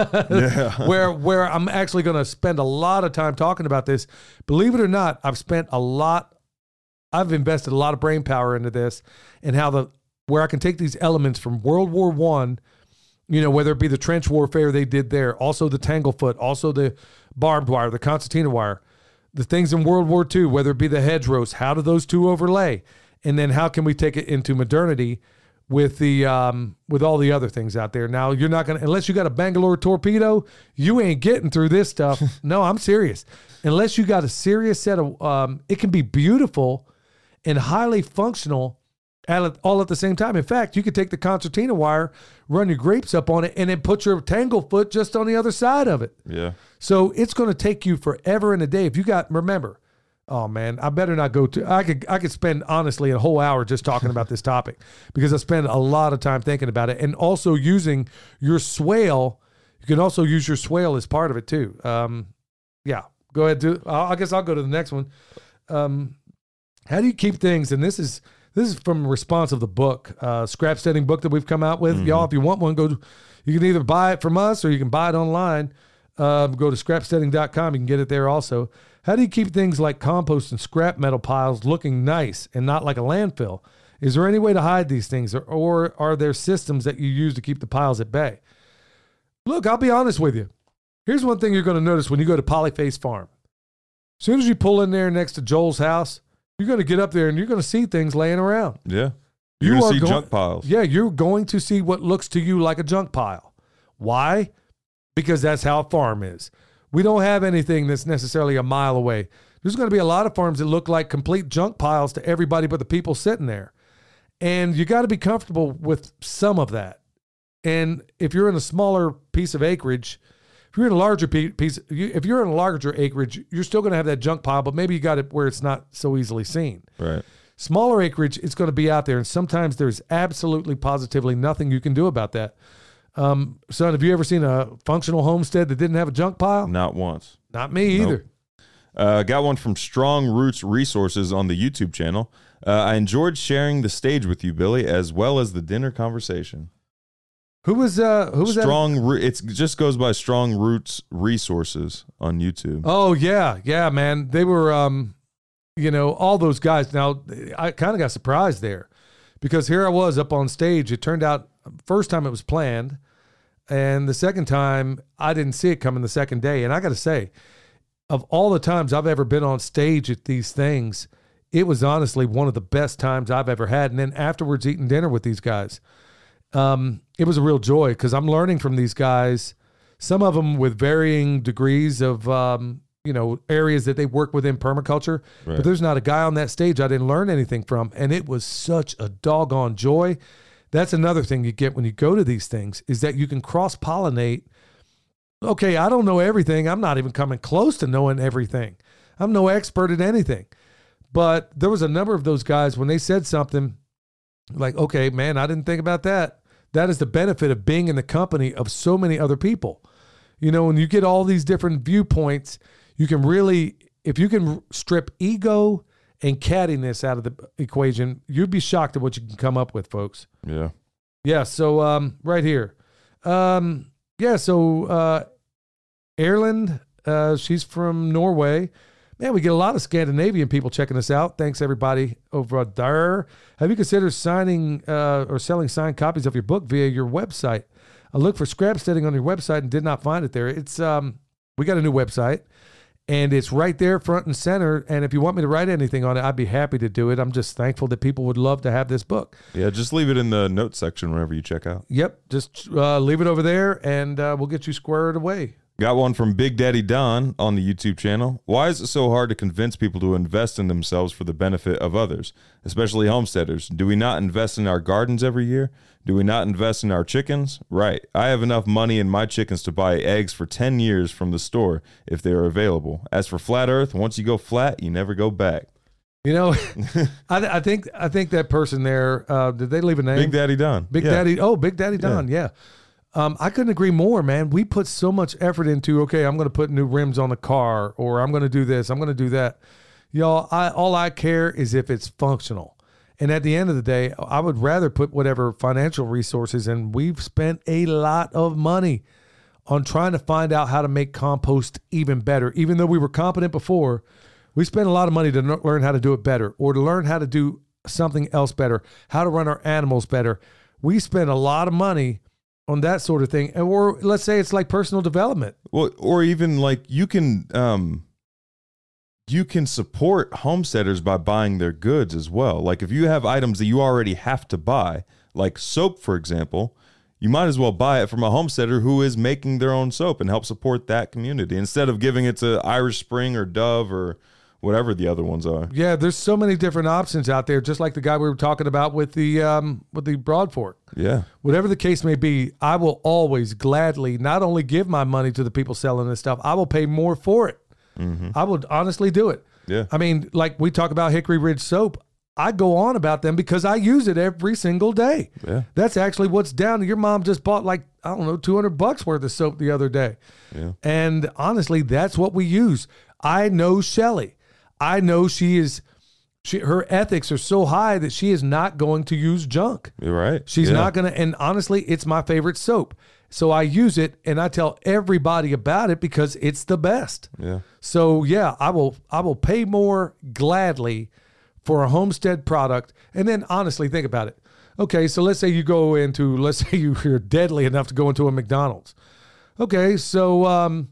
Yeah. where where I'm actually going to spend a lot of time talking about this. Believe it or not, I've spent a lot, I've invested a lot of brain power into this, and how the where I can take these elements from World War One, you know, whether it be the trench warfare they did there, also the tanglefoot, also the barbed wire, the concertina wire, the things in World War Two, whether it be the hedgerows, how do those two overlay? And then how can we take it into modernity with the um, with all the other things out there? Now, you're not going to, unless you got a Bangalore torpedo, you ain't getting through this stuff. No, I'm serious. Unless you got a serious set of, um, it can be beautiful and highly functional at, all at the same time. In fact, you could take the concertina wire, run your grapes up on it, and then put your tanglefoot just on the other side of it. Yeah. So it's going to take you forever and a day. If you got, remember, oh man, I better not go to, I could, I could spend honestly a whole hour just talking about this topic, because I spend a lot of time thinking about it, and also using your swale. You can also use your swale as part of it too. Um, yeah, go ahead. Do, I guess I'll go to the next one. Um, how do you keep things? And this is, this is from a response of the book, uh, scrap setting book that we've come out with. Mm-hmm. Y'all, if you want one, go, you can either buy it from us or you can buy it online. Um, go to scrap setting dot com. You can get it there also. How do you keep things like compost and scrap metal piles looking nice and not like a landfill? Is there any way to hide these things, or, or are there systems that you use to keep the piles at bay? Look, I'll be honest with you. Here's one thing you're going to notice when you go to Polyface Farm. As soon as you pull in there next to Joel's house, you're going to get up there and you're going to see things laying around. Yeah. You're you going to see going, junk piles. Yeah, you're going to see what looks to you like a junk pile. Why? Because that's how a farm is. We don't have anything that's necessarily a mile away. There's going to be a lot of farms that look like complete junk piles to everybody but the people sitting there. And you got to be comfortable with some of that. And if you're in a smaller piece of acreage, if you're in a larger piece, if you're in a larger acreage, you're still going to have that junk pile, but maybe you got it where it's not so easily seen. Right. Smaller acreage, it's going to be out there. And sometimes there's absolutely positively nothing you can do about that. Um, son, have you ever seen a functional homestead that didn't have a junk pile? Not once. Not me Nope. either. Uh, got one from Strong Roots Resources on the YouTube channel. Uh, I enjoyed sharing the stage with you, Billy, as well as the dinner conversation. Who was uh who was Strong that? Ro- it's it just goes by Strong Roots Resources on YouTube. Oh yeah, yeah, man. They were um you know, all those guys. Now I kind of got surprised there, because here I was up on stage. It turned out first time it was planned, and the second time I didn't see it coming the second day. And I got to say, of all the times I've ever been on stage at these things, it was honestly one of the best times I've ever had. And then afterwards eating dinner with these guys. Um, it was a real joy, because I'm learning from these guys, some of them with varying degrees of, um, you know, areas that they work within permaculture. Right. But there's not a guy on that stage I didn't learn anything from. And it was such a doggone joy. That's another thing you get when you go to these things is that you can cross-pollinate. Okay, I don't know everything. I'm not even coming close to knowing everything. I'm no expert at anything. But there was a number of those guys when they said something like, okay, man, I didn't think about that. That is the benefit of being in the company of so many other people. You know, when you get all these different viewpoints, you can really, if you can strip ego and cattiness out of the equation, you'd be shocked at what you can come up with, folks. Yeah. Yeah. So, um, right here. Um, yeah. So, uh, Erland, uh, she's from Norway. Man, we get a lot of Scandinavian people checking us out. Thanks, everybody over there. Have you considered signing uh, or selling signed copies of your book via your website? I looked for Scrapsteading on your website and did not find it there. It's um, we got a new website, and it's right there, front and center. And if you want me to write anything on it, I'd be happy to do it. I'm just thankful that people would love to have this book. Yeah, just leave it in the notes section whenever you check out. Yep, just uh, leave it over there, and uh, we'll get you squared away. Got one from Big Daddy Don on the YouTube channel. Why is it so hard to convince people to invest in themselves for the benefit of others, especially homesteaders? Do we not invest in our gardens every year? Do we not invest in our chickens? Right. I have enough money in my chickens to buy eggs for ten years from the store if they are available. As for flat earth, once you go flat, you never go back. You know, I, I think I think that person there, uh, did they leave a name? Big Daddy Don. Big Yeah. Daddy. Oh, Big Daddy Don. Yeah. Um, I couldn't agree more, man. We put so much effort into, okay, I'm going to put new rims on the car, or I'm going to do this, I'm going to do that. Y'all, I, all I care is if it's functional. And at the end of the day, I would rather put whatever financial resources, and we've spent a lot of money on trying to find out how to make compost even better. Even though we were competent before, we spent a lot of money to n- learn how to do it better, or to learn how to do something else better, how to run our animals better. We spent a lot of money on that sort of thing. And or let's say it's like personal development. Well, or even like you can um you can support homesteaders by buying their goods as well. Like if you have items that you already have to buy, like soap, for example, you might as well buy it from a homesteader who is making their own soap and help support that community instead of giving it to Irish Spring or Dove or whatever the other ones are. Yeah, there's so many different options out there, just like the guy we were talking about with the um, with the Broad Fork. Yeah. Whatever the case may be, I will always gladly not only give my money to the people selling this stuff, I will pay more for it. Mm-hmm. I would honestly do it. Yeah. I mean, like we talk about Hickory Ridge soap, I go on about them because I use it every single day. Yeah. That's actually what's down. Your mom just bought like, I don't know, two hundred bucks worth of soap the other day. Yeah. And honestly, that's what we use. I know Shelly. I know she is, she, her ethics are so high that she is not going to use junk. You're right. She's Yeah. not going to, and honestly, it's my favorite soap. So I use it and I tell everybody about it because it's the best. Yeah. So yeah, I will, I will pay more gladly for a homestead product. And then honestly, think about it. Okay. So let's say you go into, let's say you're deadly enough to go into a McDonald's. Okay. So, um,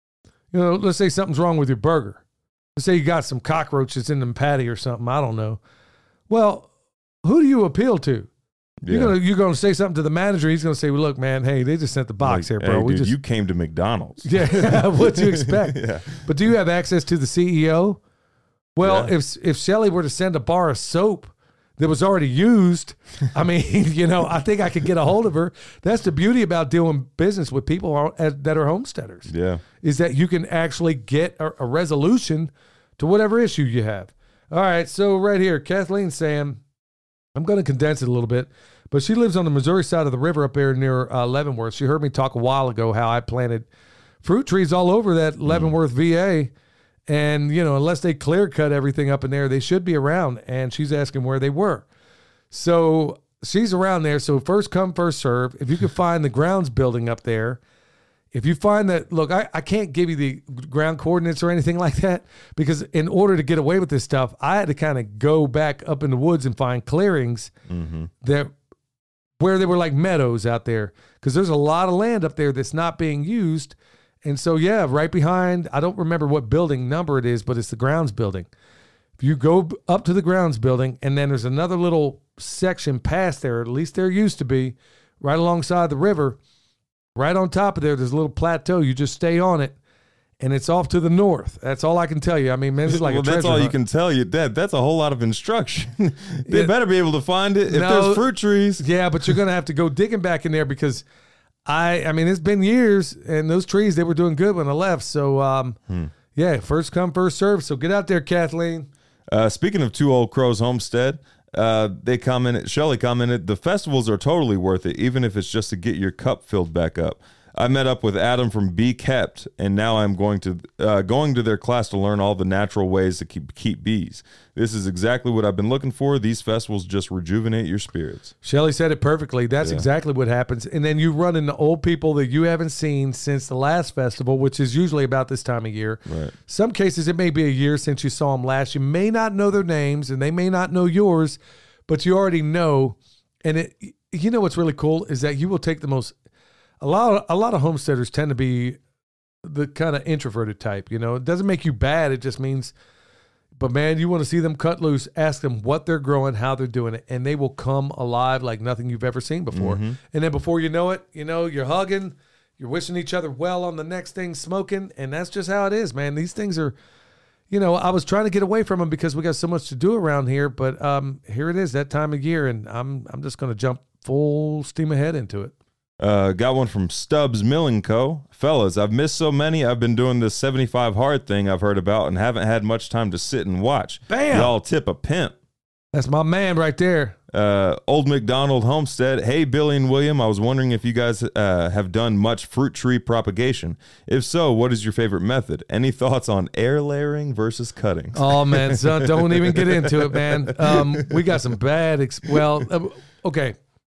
you know, let's say something's wrong with your burger. Let's say you got some cockroaches in the patty or something. I don't know. Well, who do you appeal to? You're Yeah. gonna you're gonna say something to the manager. He's gonna say, "Well, look, man, hey, they just sent the box Like, here, bro. hey, we dude, just you came to McDonald's. yeah. What you expect? Yeah. But do you have access to the C E O? Well, Yeah. if if Shelly were to send a bar of soap that was already used, I mean, you know, I think I could get a hold of her. That's the beauty about doing business with people are- that are homesteaders. Yeah. Is that you can actually get a, a resolution to whatever issue you have. All right, so right here, Kathleen saying, I'm going to condense it a little bit, but she lives on the Missouri side of the river up there near uh, Leavenworth. She heard me talk a while ago how I planted fruit trees all over that Leavenworth, V A, and, you know, unless they clear cut everything up in there, they should be around, and she's asking where they were. So she's around there, so first come, first serve. If you can find the grounds building up there, if you find that, look, I, I can't give you the ground coordinates or anything like that because in order to get away with this stuff, I had to kind of go back up in the woods and find clearings Mm-hmm. that where they were like meadows out there because there's a lot of land up there that's not being used. And so, yeah, right behind, I don't remember what building number it is, but it's the grounds building. If you go b- up to the grounds building and then there's another little section past there, at least there used to be, right alongside the river. Right on top of there, there's a little plateau. You just stay on it, and it's off to the north. That's all I can tell you. I mean, man, it's like well, a treasure that's all hunt. you can tell you, Dad. That's a whole lot of instruction. They It- better be able to find it. If No. there's fruit trees, Yeah, but you're gonna have to go digging back in there because I I mean it's been years and those trees they were doing good when I left. So um Hmm. yeah, first come, first serve. So get out there, Kathleen. Uh, speaking of Two Old Crows Homestead, uh, they commented, Shelly commented, the festivals are totally worth it, even if it's just to get your cup filled back up. I met up with Adam from Bee Kept, and now I'm going to uh, going to their class to learn all the natural ways to keep keep bees. This is exactly what I've been looking for. These festivals just rejuvenate your spirits. Shelly said it perfectly. That's Yeah. exactly what happens. And then you run into old people that you haven't seen since the last festival, which is usually about this time of year. Right. Some cases, it may be a year since you saw them last. You may not know their names and they may not know yours, but you already know. And it, you know what's really cool is that you will take the most, a lot of, a lot of homesteaders tend to be the kind of introverted type. You know, it doesn't make you bad. It just means, but man, you want to see them cut loose, ask them what they're growing, how they're doing it, and they will come alive like nothing you've ever seen before. Mm-hmm. And then before you know it, you know, you're hugging, you're wishing each other well on the next thing, smoking, and that's just how it is, man. These things are, you know, I was trying to get away from them because we got so much to do around here, but um, here it is, that time of year, and I'm I'm just going to jump full steam ahead into it. Uh, got one from Stubbs Milling Co. Fellas, I've missed so many. I've been doing this seventy-five hard thing I've heard about and haven't had much time to sit and watch. Bam! Y'all tip a pimp. That's my man right there. Uh, Old McDonald Homestead. Hey, Billy and William, I was wondering if you guys uh, have done much fruit tree propagation. If so, what is your favorite method? Any thoughts on air layering versus cutting? Oh man, son, don't even get into it, man. Um, we got some bad. Ex- well, uh, okay.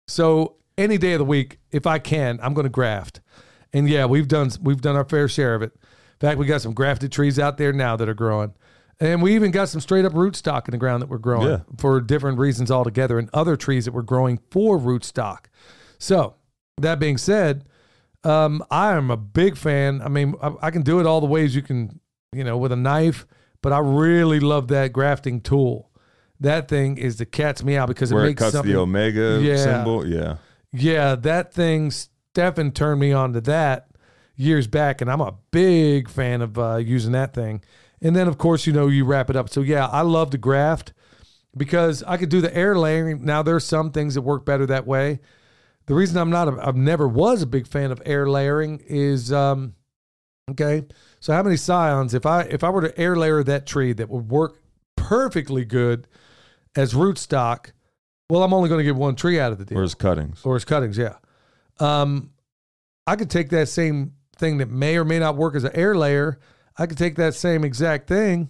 So any day of the week, if I can, I'm going to graft. And yeah, we've done we've done our fair share of it. In fact, we got some grafted trees out there now that are growing, and we even got some straight up rootstock in the ground that we're growing Yeah. for different reasons altogether, and other trees that we're growing for rootstock. So that being said, um, I am a big fan. I mean, I, I can do it all the ways you can, you know, with a knife. But I really love that grafting tool. That thing is the cat's meow because it Where it makes cuts something. the omega Yeah. symbol. Yeah. Yeah, that thing. Stefan turned me on to that years back, and I'm a big fan of uh, using that thing. And then, of course, you know, you wrap it up. So yeah, I love to graft because I could do the air layering. Now there's some things that work better that way. The reason I'm not, a, I've never was a big fan of air layering is, um, okay. So how many scions? If I if I were to air layer that tree that would work perfectly good as rootstock, well, I'm only going to get one tree out of the deal. Where's cuttings? Or as cuttings, yeah. Um, I could take that same thing that may or may not work as an air layer. I could take that same exact thing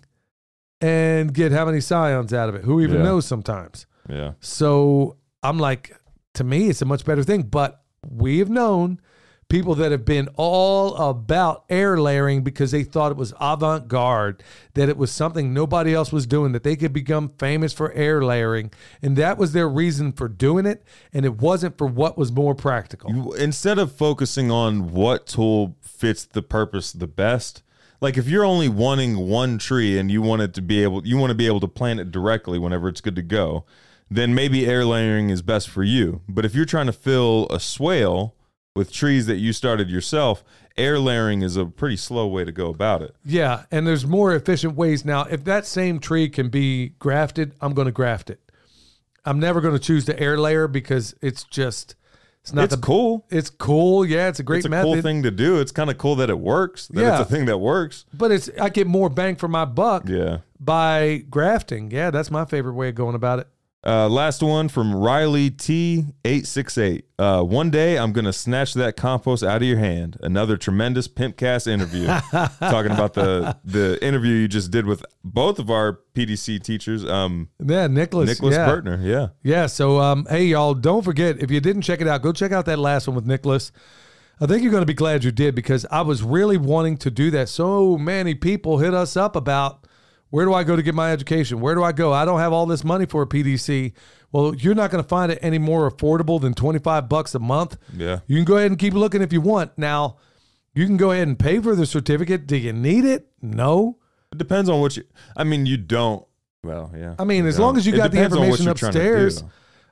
and get how many scions out of it? Who even Yeah. knows sometimes? Yeah. So I'm like, to me, it's a much better thing. But we have known people that have been all about air layering because they thought it was avant-garde, that it was something nobody else was doing, that they could become famous for air layering. And that was their reason for doing it. And it wasn't for what was more practical. You- Instead of focusing on what tool fits the purpose the best, like if you're only wanting one tree and you want it to be able, you want to be able to plant it directly whenever it's good to go, then maybe air layering is best for you. But if you're trying to fill a swale with trees that you started yourself, air layering is a pretty slow way to go about it. Yeah, and there's more efficient ways. Now, if that same tree can be grafted, I'm going to graft it. I'm never going to choose the air layer because it's just, it's not It's the, cool. It's cool. Yeah, it's a great It's a method. cool thing to do. It's kind of cool that it works. That Yeah. it's a thing that works. But it's I get more bang for my buck Yeah. by grafting. Yeah, that's my favorite way of going about it. Uh, last one from Riley T eight six eight. Uh, one day I'm going to snatch that compost out of your hand. Another tremendous Pimpcast interview. Talking about the the interview you just did with both of our P D C teachers. Um, Yeah, Nicholas. Nicholas yeah. Bertner. Yeah. Yeah, so um, hey, y'all, don't forget, if you didn't check it out, go check out that last one with Nicholas. I think you're going to be glad you did because I was really wanting to do that. So many people hit us up about, where do I go to get my education? Where do I go? I don't have all this money for a P D C. Well, you're not going to find it any more affordable than twenty-five bucks a month. Yeah. You can go ahead and keep looking if you want. Now, you can go ahead and pay for the certificate. Do you need it? No. It depends on what you, I mean, you don't, well, yeah. I mean, you as don't. long as you It got the depends on what information you're trying to upstairs. do.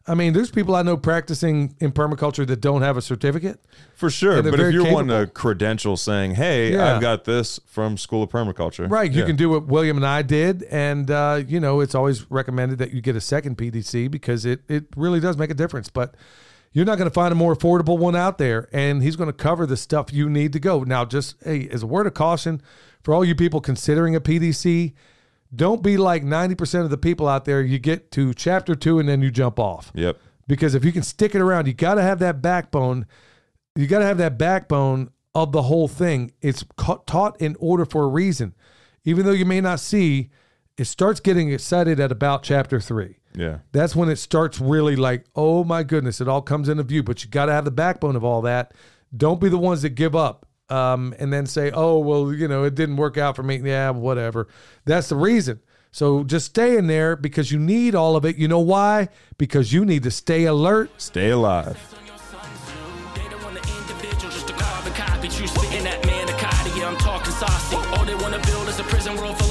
I mean, there's people I know practicing in permaculture that don't have a certificate. For sure. And they're But if very you're capable. wanting a credential saying, hey, Yeah. I've got this from School of Permaculture. Right. You Yeah. can do what William and I did. And, uh, you know, it's always recommended that you get a second P D C because it, it really does make a difference. But you're not going to find a more affordable one out there. And he's going to cover the stuff you need to go. Now, just hey, as a word of caution for all you people considering a P D C, don't be like ninety percent of the people out there. You get to chapter two and then you jump off. Yep. Because if you can stick it around, you got to have that backbone. You got to have that backbone of the whole thing. It's ca- taught in order for a reason. Even though you may not see, it starts getting excited at about chapter three. Yeah. That's when it starts really like, oh my goodness, it all comes into view. But you got to have the backbone of all that. Don't be the ones that give up um, and then say, oh, well, you know, it didn't work out for me. Yeah, whatever. That's the reason. So just stay in there because you need all of it. You know why? Because you need to stay alert. Stay alive. They don't want an individual, just a carbon copy. You spitting that man, a yeah, I'm talking saucy. All they want to build is a prison world for